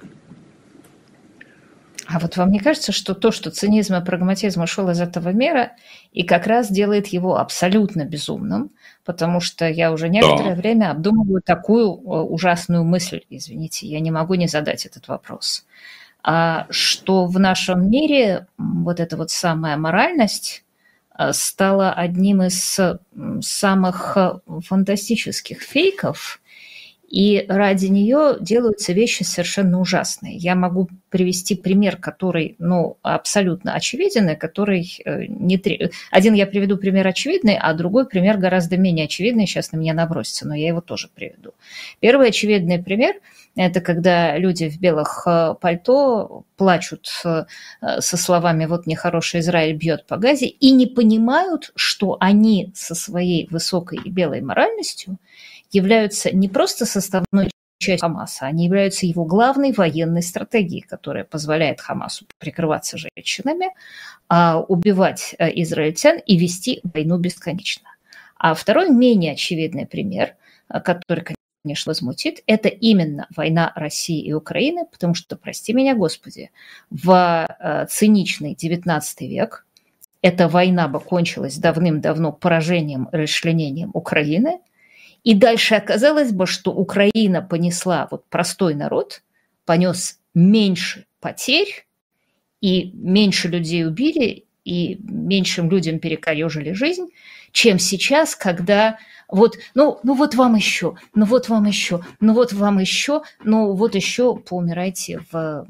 А вот вам не кажется, что то, что цинизм и прагматизм ушел из этого мира, и как раз делает его абсолютно безумным, потому что я уже некоторое да. время обдумываю такую ужасную мысль, извините, я не могу не задать этот вопрос, что в нашем мире вот эта вот самая моральность стала одним из самых фантастических фейков, и ради нее делаются вещи совершенно ужасные. Я могу привести пример, который, ну, абсолютно очевиден, и который не требует... Один я приведу пример очевидный, а другой пример гораздо менее очевидный, сейчас на меня набросится, но я его тоже приведу. Первый очевидный пример – это когда люди в белых пальто плачут со словами «вот нехороший Израиль бьет по Газе» и не понимают, что они со своей высокой и белой моральностью являются не просто составной частью Хамаса, они являются его главной военной стратегией, которая позволяет Хамасу прикрываться женщинами, убивать израильтян и вести войну бесконечно. А второй, менее очевидный пример, который, конечно, возмутит, это именно война России и Украины, потому что, прости меня, Господи, в циничный девятнадцатый век эта война бы кончилась давным-давно поражением и расчленением Украины, и дальше оказалось бы, что Украина понесла, вот простой народ, понес меньше потерь, и меньше людей убили, и меньшим людям перекорежили жизнь, чем сейчас, когда вот, ну, ну вот вам еще, ну вот вам еще, ну вот вам еще, ну вот еще поумирайте в...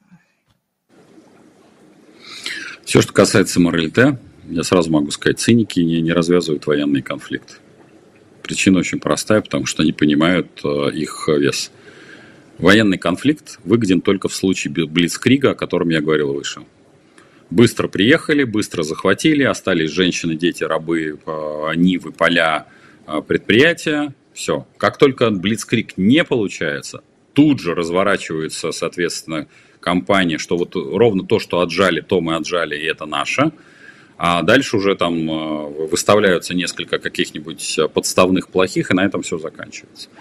Все, что касается моралите, я сразу могу сказать, циники не, не развязывают военный конфликт. Причина очень простая, потому что они понимают э, их вес. Военный конфликт выгоден только в случае блицкрига, о котором я говорил выше. Быстро приехали, быстро захватили, остались женщины, дети, рабы, э, нивы, поля, э, предприятия. Все. Как только блицкриг не получается, тут же разворачивается, соответственно, компания, что вот ровно то, что отжали, то мы отжали, и это наше. А дальше уже там выставляются несколько каких-нибудь подставных плохих, и на этом все заканчивается.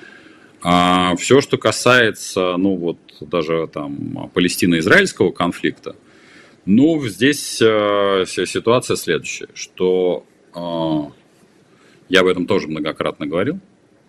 А все, что касается, ну вот даже там палестино-израильского конфликта, ну здесь э, ситуация следующая, что э, я об этом тоже многократно говорил.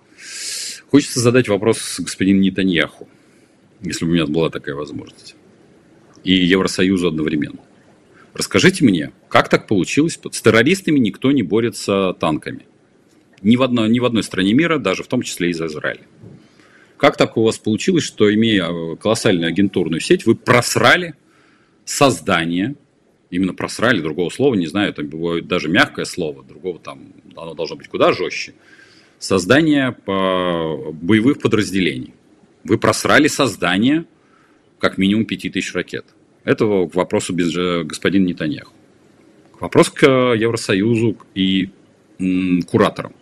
Хочется задать вопрос господину Нетаньяху, если бы у меня была такая возможность, и Евросоюзу одновременно. Расскажите мне, как так получилось? С террористами никто не борется танками. Ни в одной, ни в одной стране мира, даже в том числе из Израиля. Как так у вас получилось, что, имея колоссальную агентурную сеть, вы просрали создание, именно просрали, другого слова не знаю, это бывает даже мягкое слово, другого там, оно должно быть куда жестче, создание боевых подразделений. Вы просрали создание как минимум пяти тысяч ракет. Это к вопросу без господина Нетаньяху. Вопрос к Евросоюзу и м, кураторам.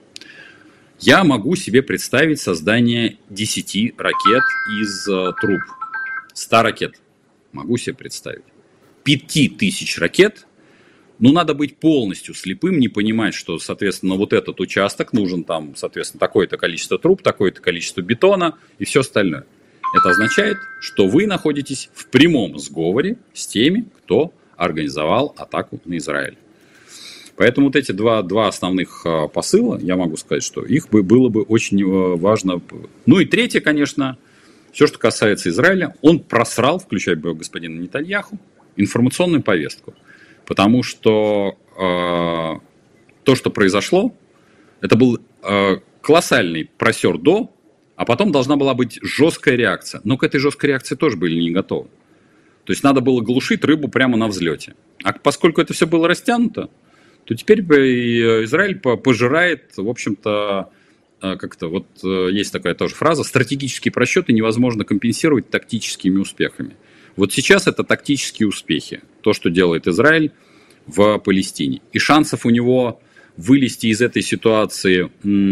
Я могу себе представить создание десяти ракет из э, труб. ста ракет. Могу себе представить. пяти тысяч ракет. Ну, надо быть полностью слепым, не понимать, что, соответственно, вот этот участок нужен там, соответственно, такое-то количество труб, такое-то количество бетона и все остальное. Это означает, что вы находитесь в прямом сговоре с теми, кто организовал атаку на Израиль. Поэтому вот эти два, два основных посыла, я могу сказать, что их бы, было бы очень важно. Ну и третье, конечно, все, что касается Израиля, он просрал, включая господина Нетаньяху, информационную повестку. Потому что э, то, что произошло, это был э, колоссальный просер до, а потом должна была быть жесткая реакция. Но к этой жесткой реакции тоже были не готовы. То есть надо было глушить рыбу прямо на взлете. А поскольку это все было растянуто, то теперь Израиль пожирает, в общем-то, как-то вот есть такая тоже фраза, стратегические просчеты невозможно компенсировать тактическими успехами. Вот сейчас это тактические успехи, то, что делает Израиль в Палестине. И шансов у него вылезти из этой ситуации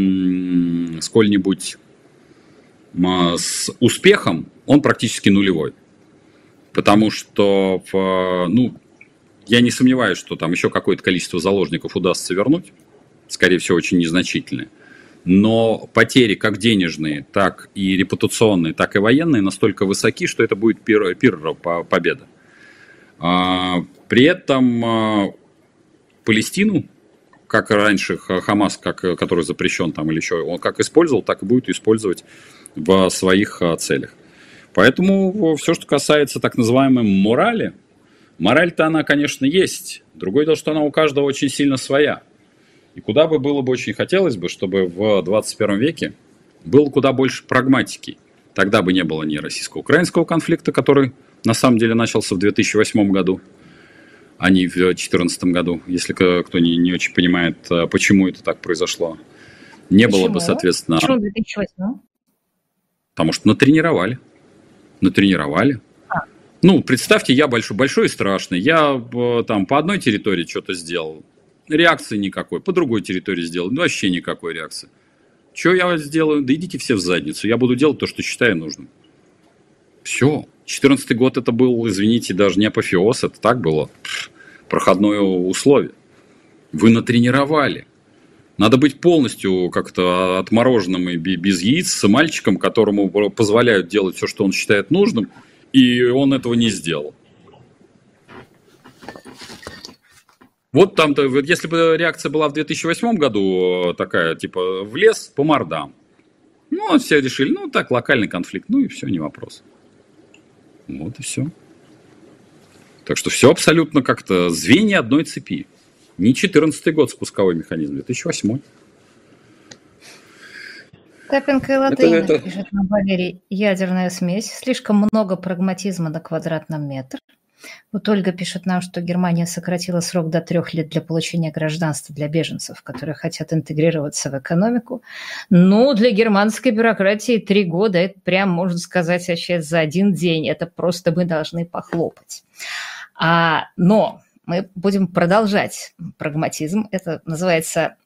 м- сколь-нибудь с успехом, он практически нулевой. Потому что, ну, я не сомневаюсь, что там еще какое-то количество заложников удастся вернуть. Скорее всего, очень незначительные. Но потери как денежные, так и репутационные, так и военные настолько высоки, что это будет первая победа. При этом Палестину, как раньше Хамас, как, который запрещен там или еще, он как использовал, так и будет использовать в своих целях. Поэтому все, что касается так называемой морали, мораль-то она, конечно, есть. Другое дело, что она у каждого очень сильно своя. И куда бы было бы очень хотелось бы, чтобы в двадцать первом веке было куда больше прагматики. Тогда бы не было ни российско-украинского конфликта, который на самом деле начался в две тысячи восьмом году, а не в две тысячи четырнадцатом году, если кто не, не очень понимает, почему это так произошло. Не почему? Было бы, соответственно... Почему две тысячи восьмом? Потому что натренировали. Натренировали. А. Ну, представьте, я большой, большой и страшный. Я там по одной территории что-то сделал. Реакции никакой. По другой территории сделал. Вообще никакой реакции. Что я сделаю? Да идите все в задницу. Я буду делать то, что считаю нужным. Все. четырнадцатый год это был, извините, даже не апофеоз. Это так было. Проходное условие. Вы натренировали. Надо быть полностью как-то отмороженным и без яиц с мальчиком, которому позволяют делать все, что он считает нужным, и он этого не сделал. Вот там-то, если бы реакция была в две тысячи восьмом году такая, типа, в лес по мордам. Ну, все решили, ну, так, локальный конфликт, ну и все, не вопрос. Вот и все. Так что все абсолютно как-то звенья одной цепи. Не четырнадцатый год спусковой механизм, две тысячи восьмой. Тапенко и Латынин, пишет нам Валерий, ядерная смесь, слишком много прагматизма на квадратном метр. Вот Ольга пишет нам, что Германия сократила срок до трех лет для получения гражданства для беженцев, которые хотят интегрироваться в экономику. Ну, для германской бюрократии три года, это прям, можно сказать, вообще за один день. Это просто мы должны похлопать. А, но мы будем продолжать прагматизм. Это называется...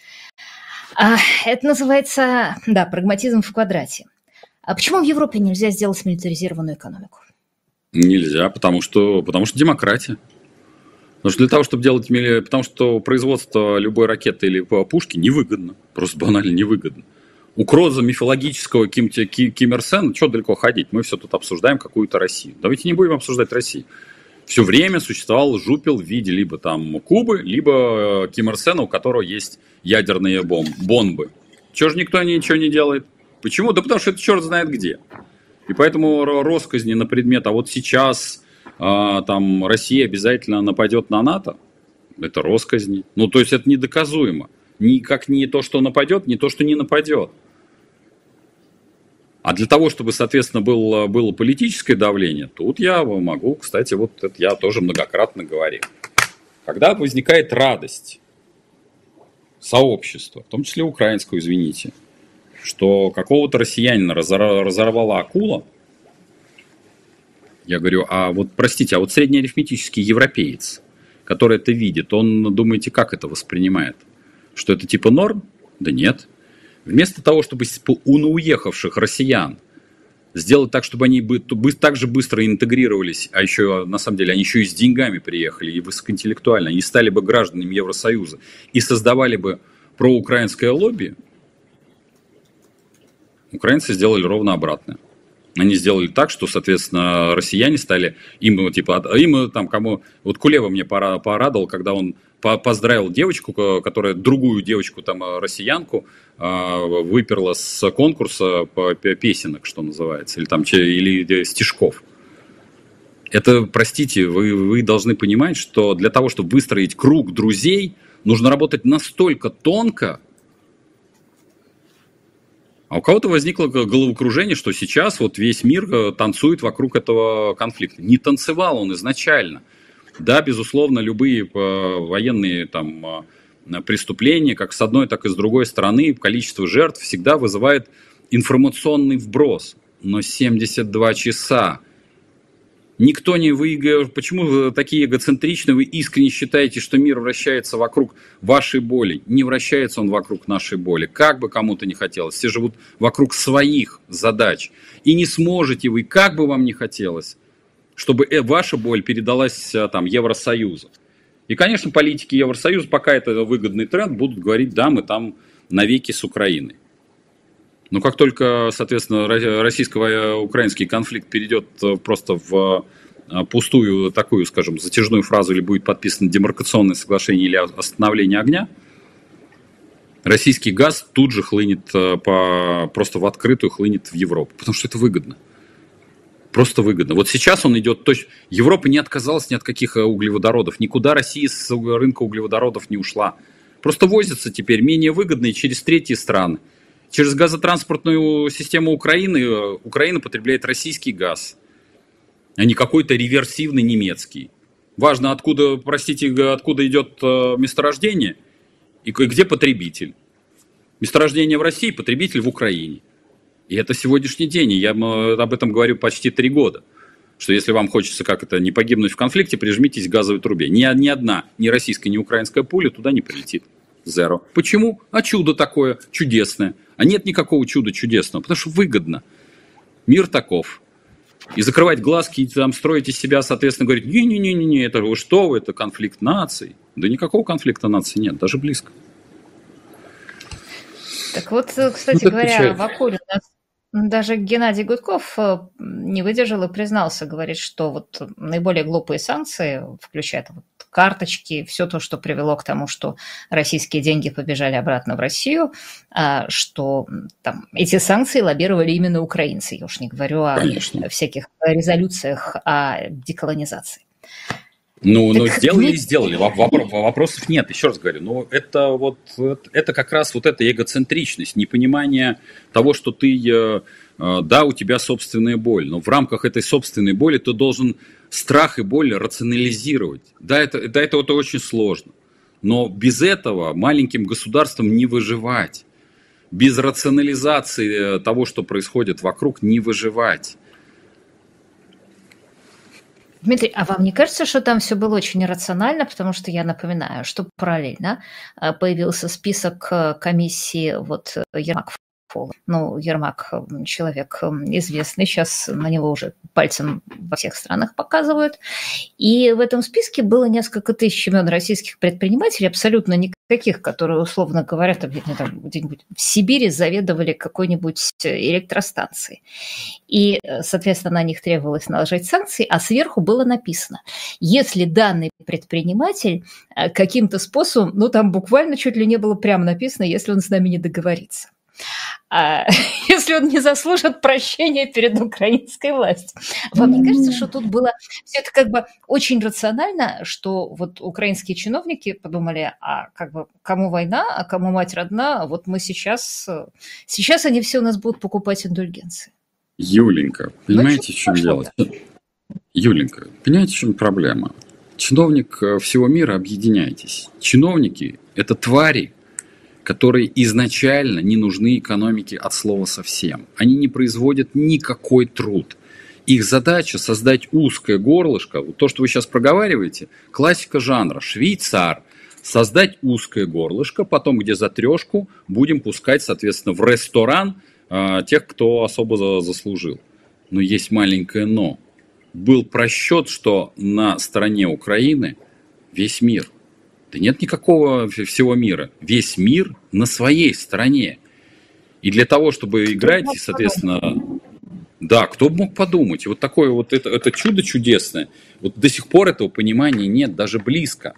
Это называется, да, прагматизм в квадрате. А почему в Европе нельзя сделать милитаризированную экономику? Нельзя, потому что, потому что демократия. Потому что для того, чтобы делать... Потому что производство любой ракеты или пушки невыгодно. Просто банально невыгодно. У Кроза мифологического Ким, Ким Ир Сен, что далеко ходить? Мы все тут обсуждаем какую-то Россию. Давайте не будем обсуждать Россию. Все время существовал жупел в виде либо там Кубы, либо Ким Ир Сена, у которого есть ядерные бомб, бомбы. Чего же никто ничего не делает? Почему? Да потому что это черт знает где. И поэтому россказни на предмет, а вот сейчас а, там Россия обязательно нападет на НАТО, это россказни. Ну, то есть это недоказуемо. Никак не то, что нападет, не то, что не нападет. А для того, чтобы, соответственно, было, было политическое давление, тут я могу, кстати, вот это я тоже многократно говорил. Когда возникает радость сообщества, в том числе украинского, извините, что какого-то россиянина разорвала акула, я говорю, а вот, простите, а вот среднеарифметический европеец, который это видит, он, думаете, как это воспринимает? Что это типа норм? Да нет. Вместо того, чтобы у уехавших россиян сделать так, чтобы они бы так же быстро интегрировались, а еще, на самом деле, они еще и с деньгами приехали, и высокоинтеллектуально, они стали бы гражданами Евросоюза и создавали бы проукраинское лобби, украинцы сделали ровно обратное. Они сделали так, что, соответственно, россияне стали, им, типа, им там кому... Вот Кулева мне порадовал, когда он поздравил девочку, которая другую девочку, там, россиянку, выперла с конкурса песенок, что называется, или, там, или стишков. Это, простите, вы, вы должны понимать, что для того, чтобы выстроить круг друзей, нужно работать настолько тонко. А у кого-то возникло головокружение, что сейчас вот весь мир танцует вокруг этого конфликта. Не танцевал он изначально. Да, безусловно, любые военные там преступления, как с одной, так и с другой стороны, количество жертв всегда вызывает информационный вброс. Но семьдесят два часа. Никто не выигрывает. Почему вы такие эгоцентричные? Вы искренне считаете, что мир вращается вокруг вашей боли. Не вращается он вокруг нашей боли. Как бы кому-то не хотелось. Все живут вокруг своих задач. И не сможете вы, как бы вам ни хотелось, чтобы ваша боль передалась там, Евросоюзу. И, конечно, политики Евросоюза, пока это выгодный тренд, будут говорить, да, мы там навеки с Украиной. Но как только, соответственно, российско-украинский конфликт перейдет просто в пустую такую, скажем, затяжную фразу или будет подписано демаркационное соглашение или остановление огня, российский газ тут же хлынет по, просто в открытую, хлынет в Европу, потому что это выгодно. Просто выгодно. Вот сейчас он идет точно. Европа не отказалась ни от каких углеводородов. Никуда Россия с рынка углеводородов не ушла. Просто возятся теперь менее выгодные через третьи страны. Через газотранспортную систему Украины Украина потребляет российский газ, а не какой-то реверсивный немецкий. Важно, откуда, простите, откуда идет месторождение и где потребитель. Месторождение в России, потребитель в Украине. И это сегодняшний день, и я об этом говорю почти три года. Что если вам хочется как это не погибнуть в конфликте, прижмитесь к газовой трубе. Ни, ни одна, ни российская, ни украинская пуля туда не прилетит. Зеро. Почему? А чудо такое чудесное. А нет никакого чуда чудесного, потому что выгодно. Мир таков. И закрывать глазки, и там строить из себя, соответственно, говорить, не-не-не, это вы что вы, это конфликт наций. Да никакого конфликта наций нет, даже близко. Так вот, кстати ну, говоря, в Акуле у нас Даже Геннадий Гудков не выдержал и признался, говорит, что вот наиболее глупые санкции, включая вот карточки, все то, что привело к тому, что российские деньги побежали обратно в Россию, что там, эти санкции лоббировали именно украинцы. Я уж не говорю о Конечно. всяких резолюциях о деколонизации. Ну, так, но сделали и сделали. Вопрос, вопросов нет. Еще раз говорю, ну это вот это как раз вот эта эгоцентричность, непонимание того, что ты, да, у тебя собственная боль, но в рамках этой собственной боли ты должен страх и боль рационализировать. Да, это, да, это вот очень сложно. Но без этого маленьким государствам не выживать. Без рационализации того, что происходит вокруг, не выживать. Дмитрий, а вам не кажется, что там все было очень рационально, потому что я напоминаю, что параллельно появился список комиссии вот Ермак. Ну, Ермак человек известный, сейчас на него уже пальцем во всех странах показывают. И в этом списке было несколько тысяч имен российских предпринимателей, абсолютно никаких, которые, условно говоря, там, где-нибудь в Сибири заведовали какой-нибудь электростанцией. И, соответственно, на них требовалось наложить санкции, а сверху было написано, если данный предприниматель каким-то способом, ну, там буквально чуть ли не было прямо написано, если он с нами не договорится. А если он не заслужит прощения перед украинской властью. Вам не кажется, что тут было все это как бы очень рационально, что вот украинские чиновники подумали, а как бы кому война, а кому мать родна, вот мы сейчас, сейчас они все у нас будут покупать индульгенции. Юленька, понимаете, в чем дело? Юленька, понимаете, в чем проблема? Чиновник всего мира, объединяйтесь. Чиновники – это твари, которые изначально не нужны экономике от слова совсем. Они не производят никакой труд. Их задача создать узкое горлышко, вот то, что вы сейчас проговариваете, классика жанра, швейцар, создать узкое горлышко, потом где за трешку будем пускать, соответственно, в ресторан э, тех, кто особо заслужил. Но есть маленькое но. Был просчет, что на стороне Украины весь мир. Да нет никакого всего мира. Весь мир на своей стороне. И для того, чтобы играть, соответственно... Да, кто бы мог подумать. И вот такое вот это, это чудо чудесное. Вот до сих пор этого понимания нет, даже близко.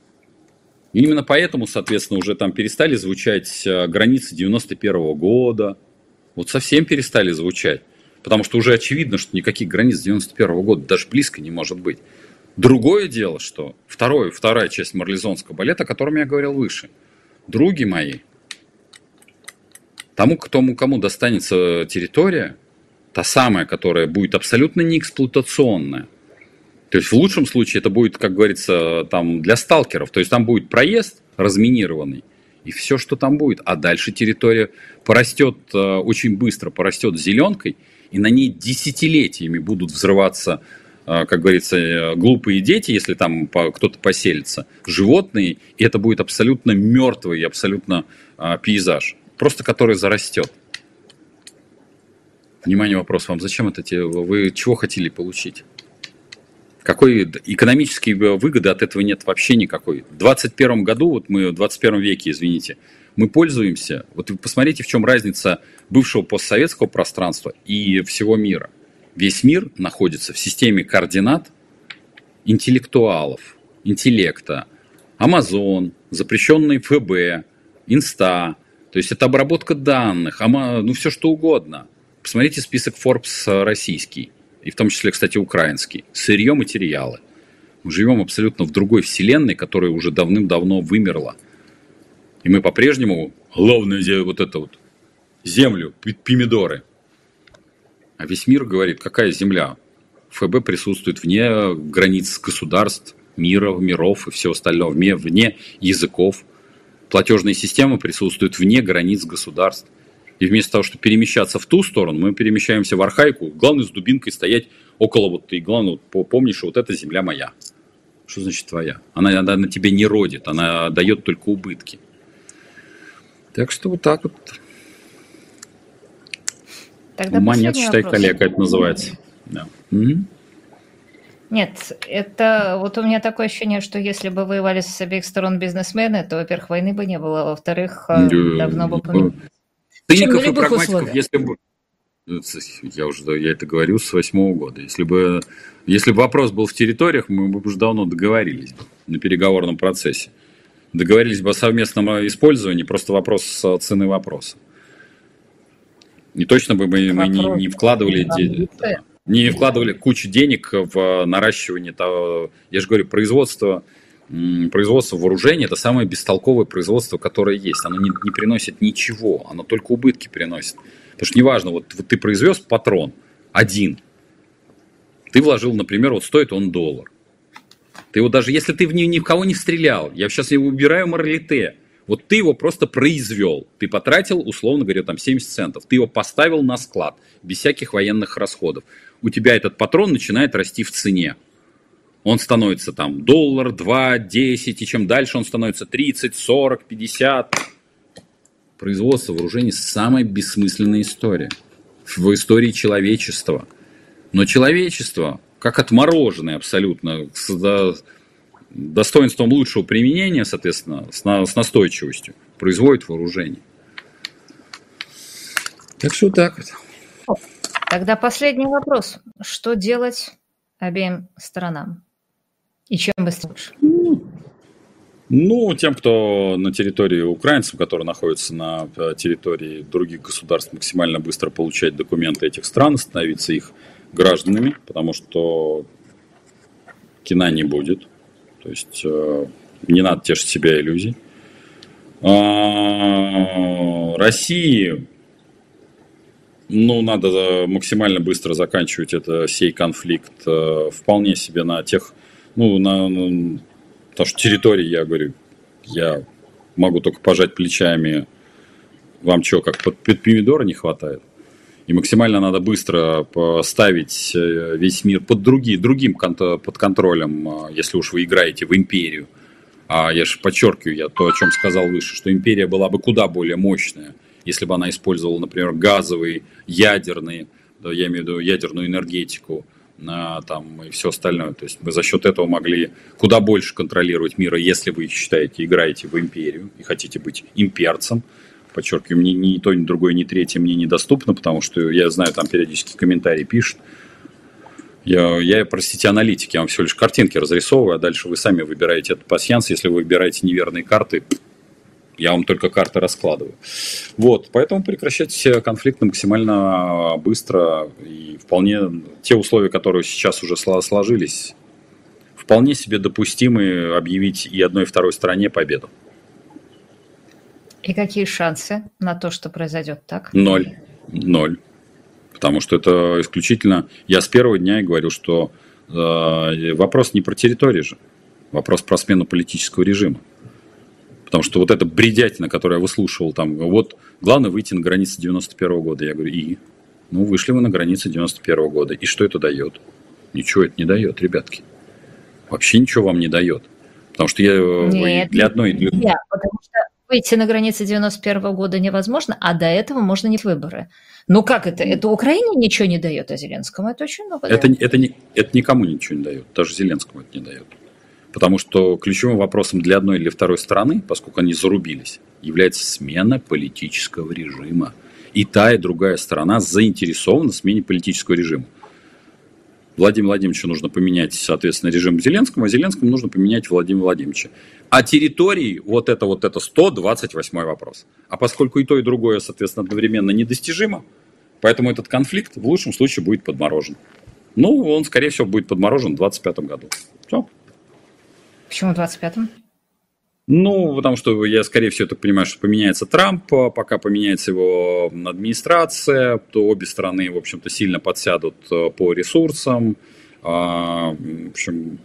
И именно поэтому, соответственно, уже там перестали звучать границы девяносто первого года. Вот совсем перестали звучать. Потому что уже очевидно, что никаких границ девяносто первого года даже близко не может быть. Другое дело, что второе, вторая часть марлезонского балета, о котором я говорил выше. Други мои, тому, кому, кому достанется территория, та самая, которая будет абсолютно неэксплуатационная. То есть в лучшем случае это будет, как говорится, там для сталкеров. То есть там будет проезд разминированный и все, что там будет. А дальше территория порастет очень быстро, порастет зеленкой, и на ней десятилетиями будут взрываться, как говорится, глупые дети, если там кто-то поселится, животные, и это будет абсолютно мертвый, абсолютно а, пейзаж, просто который зарастет. Внимание, вопрос вам, зачем это? Вы чего хотели получить? Какой экономической выгоды от этого нет вообще никакой. В двадцать первом году, вот мы в двадцать первом веке, извините, мы пользуемся, вот вы посмотрите, в чем разница бывшего постсоветского пространства и всего мира. Весь мир находится в системе координат интеллектуалов, интеллекта, Amazon, запрещенный эф бэ, Инста, то есть это обработка данных, ну все что угодно. Посмотрите список Forbes российский, и в том числе, кстати, украинский, сырье, материалы. Мы живем абсолютно в другой вселенной, которая уже давным-давно вымерла. И мы по-прежнему, главное вот это вот, землю, помидоры. А весь мир говорит, какая земля? эф бэ присутствует вне границ государств, мира, миров и всего остального, вне, вне языков. Платежные системы присутствуют вне границ государств. И вместо того, чтобы перемещаться в ту сторону, мы перемещаемся в архаику. Главное с дубинкой стоять около вот, и главное, вот, помнишь, что вот эта земля моя. Что значит твоя? Она, она на тебе не родит, она дает только убытки. Так что вот так вот. Тогда ума нет, считай, коллега, это называется. Да. Mm-hmm. Нет, это вот у меня такое ощущение, что если бы воевали с обеих сторон бизнесмены, то, во-первых, войны бы не было, во-вторых, yeah. давно бы поменялось. Цинников и прагматиков, если бы, Я уже я это говорю с восьмого года. Если бы, если бы вопрос был в территориях, мы бы уже давно договорились бы на переговорном процессе. Договорились бы о совместном использовании, просто вопрос цены вопроса. И точно бы мы, мы не, не вкладывали деньги. Не вкладывали кучу денег в наращивание того. Я же говорю, производство, производство вооружений – это самое бестолковое производство, которое есть. Оно не, не приносит ничего, оно только убытки приносит. Потому что неважно, вот, вот ты произвез патрон один, ты вложил, например, вот стоит он доллар. Ты его даже, если ты в ни, ни в кого не стрелял, я сейчас его убираю моралите, вот ты его просто произвел, ты потратил, условно говоря, там семьдесят центов, ты его поставил на склад, без всяких военных расходов. У тебя этот патрон начинает расти в цене. Он становится там доллар, два, десять, и чем дальше он становится тридцать, сорок, пятьдесят. Производство вооружений – самая бессмысленная история в истории человечества. Но человечество, как отмороженное абсолютно, с достоинством лучшего применения, соответственно, с настойчивостью, производит вооружение. Так что вот так вот. Тогда последний вопрос. Что делать обеим сторонам? И чем быстрее лучше? Ну, тем, кто на территории украинцев, которые находятся на территории других государств, максимально быстро получать документы этих стран, становиться их гражданами, потому что кино не будет. То есть э, не надо тешить себя иллюзий. А, России, ну, надо максимально быстро заканчивать это, сей конфликт э, вполне себе на тех, ну, на, на потому что территории, я говорю, я могу только пожать плечами, вам что, как под, под помидоры не хватает? И максимально надо быстро поставить весь мир под другие, другим под контролем, если уж вы играете в империю. А я же подчеркиваю, я то, о чем сказал выше, что империя была бы куда более мощная, если бы она использовала, например, газовые, ядерные, я имею в виду ядерную энергетику, там, и все остальное. То есть мы за счет этого могли куда больше контролировать мир, если вы считаете, играете в империю и хотите быть имперцем. Подчеркиваю, мне ни то, ни другое, ни третье мне недоступно, потому что я знаю, там периодически комментарии пишут. Я, я, простите, аналитик, я вам всего лишь картинки разрисовываю, а дальше вы сами выбираете этот пасьянс. Если вы выбираете неверные карты, я вам только карты раскладываю. Вот, поэтому прекращать конфликт максимально быстро. И вполне те условия, которые сейчас уже сложились, вполне себе допустимы объявить и одной, и второй стороне победу. И какие шансы на то, что произойдет так? Ноль. Ноль. Потому что это исключительно... Я с первого дня и говорил, что э, вопрос не про территорию же. Вопрос про смену политического режима. Потому что вот эта бредятина, которую я выслушивал, там, вот, главное выйти на границы девяносто первого года. Я говорю, и? Ну, вышли вы на границы девяносто первого года. И что это дает? Ничего это не дает, ребятки. Вообще ничего вам не дает. Потому что я Нет, для одной... Для... Нет, потому что выйти на границы девяносто первого года невозможно, а до этого можно не выборы. Ну как это? Это Украине ничего не дает, а Зеленскому это очень много это, дает. Это, не, это никому ничего не дает. Даже Зеленскому это не дает. Потому что ключевым вопросом для одной или второй стороны, поскольку они зарубились, является смена политического режима. И та, и другая сторона заинтересована в смене политического режима. Владимиру Владимировичу нужно поменять, соответственно, режим Зеленскому, а Зеленскому нужно поменять Владимира Владимировича. А территории, вот это вот это сто двадцать восьмой вопрос. А поскольку и то, и другое, соответственно, одновременно недостижимо, поэтому этот конфликт в лучшем случае будет подморожен. Ну, он, скорее всего, будет подморожен в двадцать пятом году. Все. Почему в двадцать пятом? Ну, потому что я, скорее всего, так понимаю, что поменяется Трамп, пока поменяется его администрация, то обе стороны, в общем-то, сильно подсядут по ресурсам. В общем,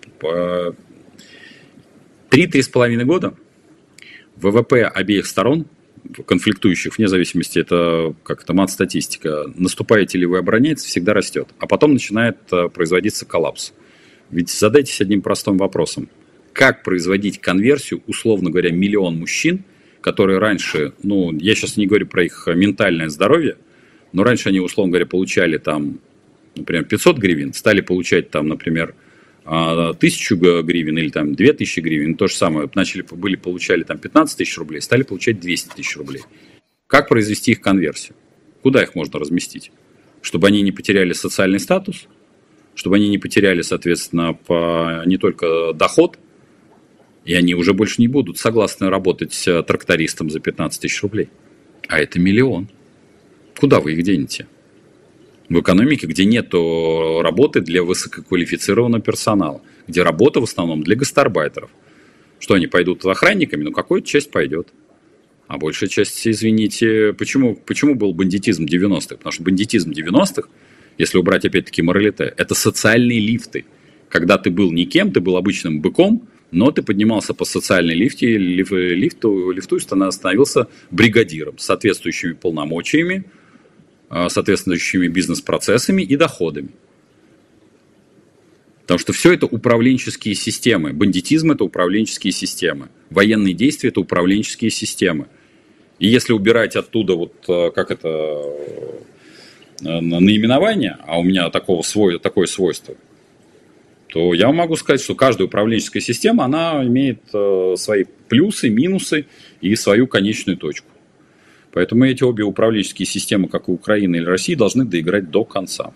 три-три с половиной года ВВП обеих сторон, конфликтующих, вне зависимости, это как это мат-статистика, наступаете ли вы, обороняетесь, всегда растет. А потом начинает производиться коллапс. Ведь задайтесь одним простым вопросом. Как производить конверсию, условно говоря, миллион мужчин, которые раньше, ну, я сейчас не говорю про их ментальное здоровье, но раньше они, условно говоря, получали там, например, пятьсот гривен, стали получать там, например, тысячу гривен или там две тысячи гривен, то же самое, начали, были, получали там пятнадцать тысяч рублей, стали получать двести тысяч рублей. Как произвести их конверсию? Куда их можно разместить? чтобы они не потеряли социальный статус, чтобы они не потеряли, соответственно, по, не только доход, и они уже больше не будут согласны работать трактористом за пятнадцать тысяч рублей. А это миллион. Куда вы их денете? В экономике, где нет работы для высококвалифицированного персонала, где работа в основном для гастарбайтеров. Что они пойдут охранниками? Ну, какая-то часть пойдет. А большая часть, извините, почему, почему был бандитизм девяностых? Потому что бандитизм девяностых, если убрать опять-таки моралите, это социальные лифты. Когда ты был никем, ты был обычным быком, но ты поднимался по социальной лифте, лиф, лифту, лифту и становился бригадиром с соответствующими полномочиями, соответствующими бизнес-процессами и доходами. Потому что все это управленческие системы. Бандитизм – это управленческие системы. Военные действия – это управленческие системы. И если убирать оттуда вот как это наименование, а у меня такого свой, такое свойство, то я могу сказать, что каждая управленческая система, она имеет свои плюсы, минусы и свою конечную точку. Поэтому эти обе управленческие системы, как и Украина или Россия, должны доиграть до конца.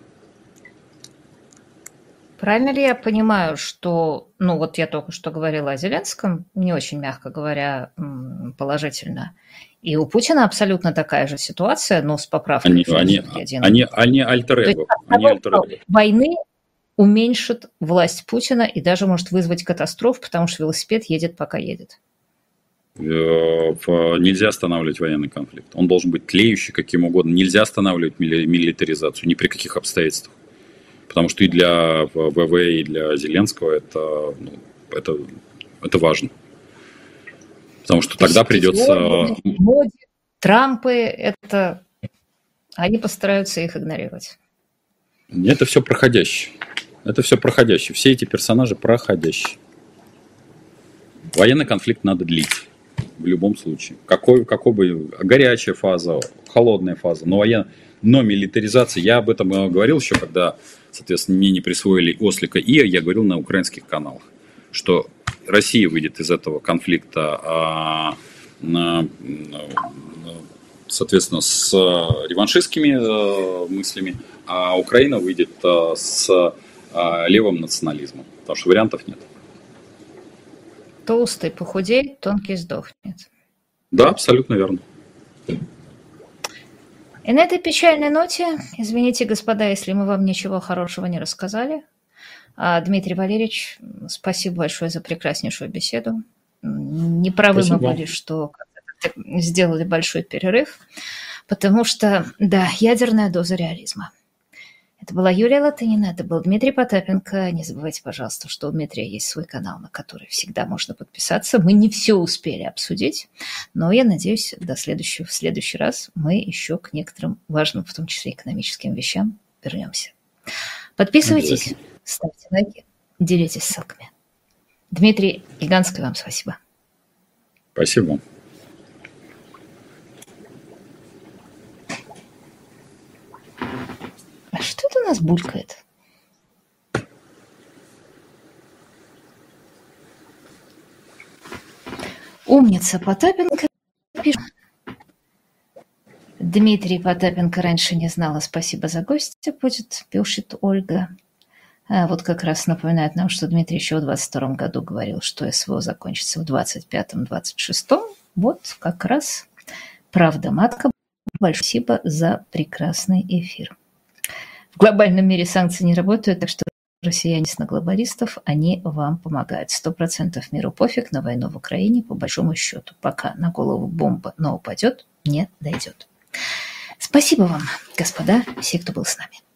Правильно ли я понимаю, что, ну вот я только что говорила о Зеленском, не очень, мягко говоря, положительно, и у Путина абсолютно такая же ситуация, но с поправкой. Они, они, они, они альтер-эго. Они альтер-эго. Войны уменьшит власть Путина и даже может вызвать катастрофу, потому что велосипед едет, пока едет. Нельзя останавливать военный конфликт. Он должен быть тлеющий каким угодно. Нельзя останавливать милитаризацию ни при каких обстоятельствах. Потому что и для ВВ, и для Зеленского это, ну, это, это важно. Потому что То тогда придется... Моди, Трампы, это... они постараются их игнорировать. Это все проходящее. Это все проходящее. Все эти персонажи проходящие. Военный конфликт надо длить. В любом случае. Какой, какой бы... Горячая фаза, холодная фаза. Но, воен... но милитаризация... Я об этом говорил еще, когда, соответственно, мне не присвоили Ослика И. Я говорил на украинских каналах, что Россия выйдет из этого конфликта, а, а, соответственно, с реваншистскими а, мыслями, а Украина выйдет а, с а, левым национализмом. Потому что вариантов нет. Толстый похудеет, тонкий сдохнет. Да, абсолютно верно. И на этой печальной ноте, извините, господа, если мы вам ничего хорошего не рассказали. А, Дмитрий Валерьевич, спасибо большое за прекраснейшую беседу. Неправы мы были, что сделали большой перерыв, потому что, да, ядерная доза реализма. Это была Юлия Латынина, это был Дмитрий Потапенко. Не забывайте, пожалуйста, что у Дмитрия есть свой канал, на который всегда можно подписаться. Мы не все успели обсудить, но я надеюсь, до следующего, в следующий раз мы еще к некоторым важным, в том числе экономическим вещам, вернемся. Подписывайтесь, ставьте лайки, делитесь ссылками. Дмитрий, гигантское вам спасибо. Спасибо. А что это у нас булькает? Умница Потапенко пишет. Дмитрий Потапенко раньше не знала. Спасибо за гостя, будет, пишет Ольга. А вот как раз напоминает нам, что Дмитрий еще в двадцать втором году говорил, что СВО закончится в двадцать пятом - двадцать шестом. Вот как раз правда матка. Большое спасибо за прекрасный эфир. В глобальном мире санкции не работают, так что россияне на глобалистов, они вам помогают. Сто процентов миру пофиг на войну в Украине, по большому счету. Пока на голову бомба, но упадет, не дойдет. Спасибо вам, господа, все, кто был с нами.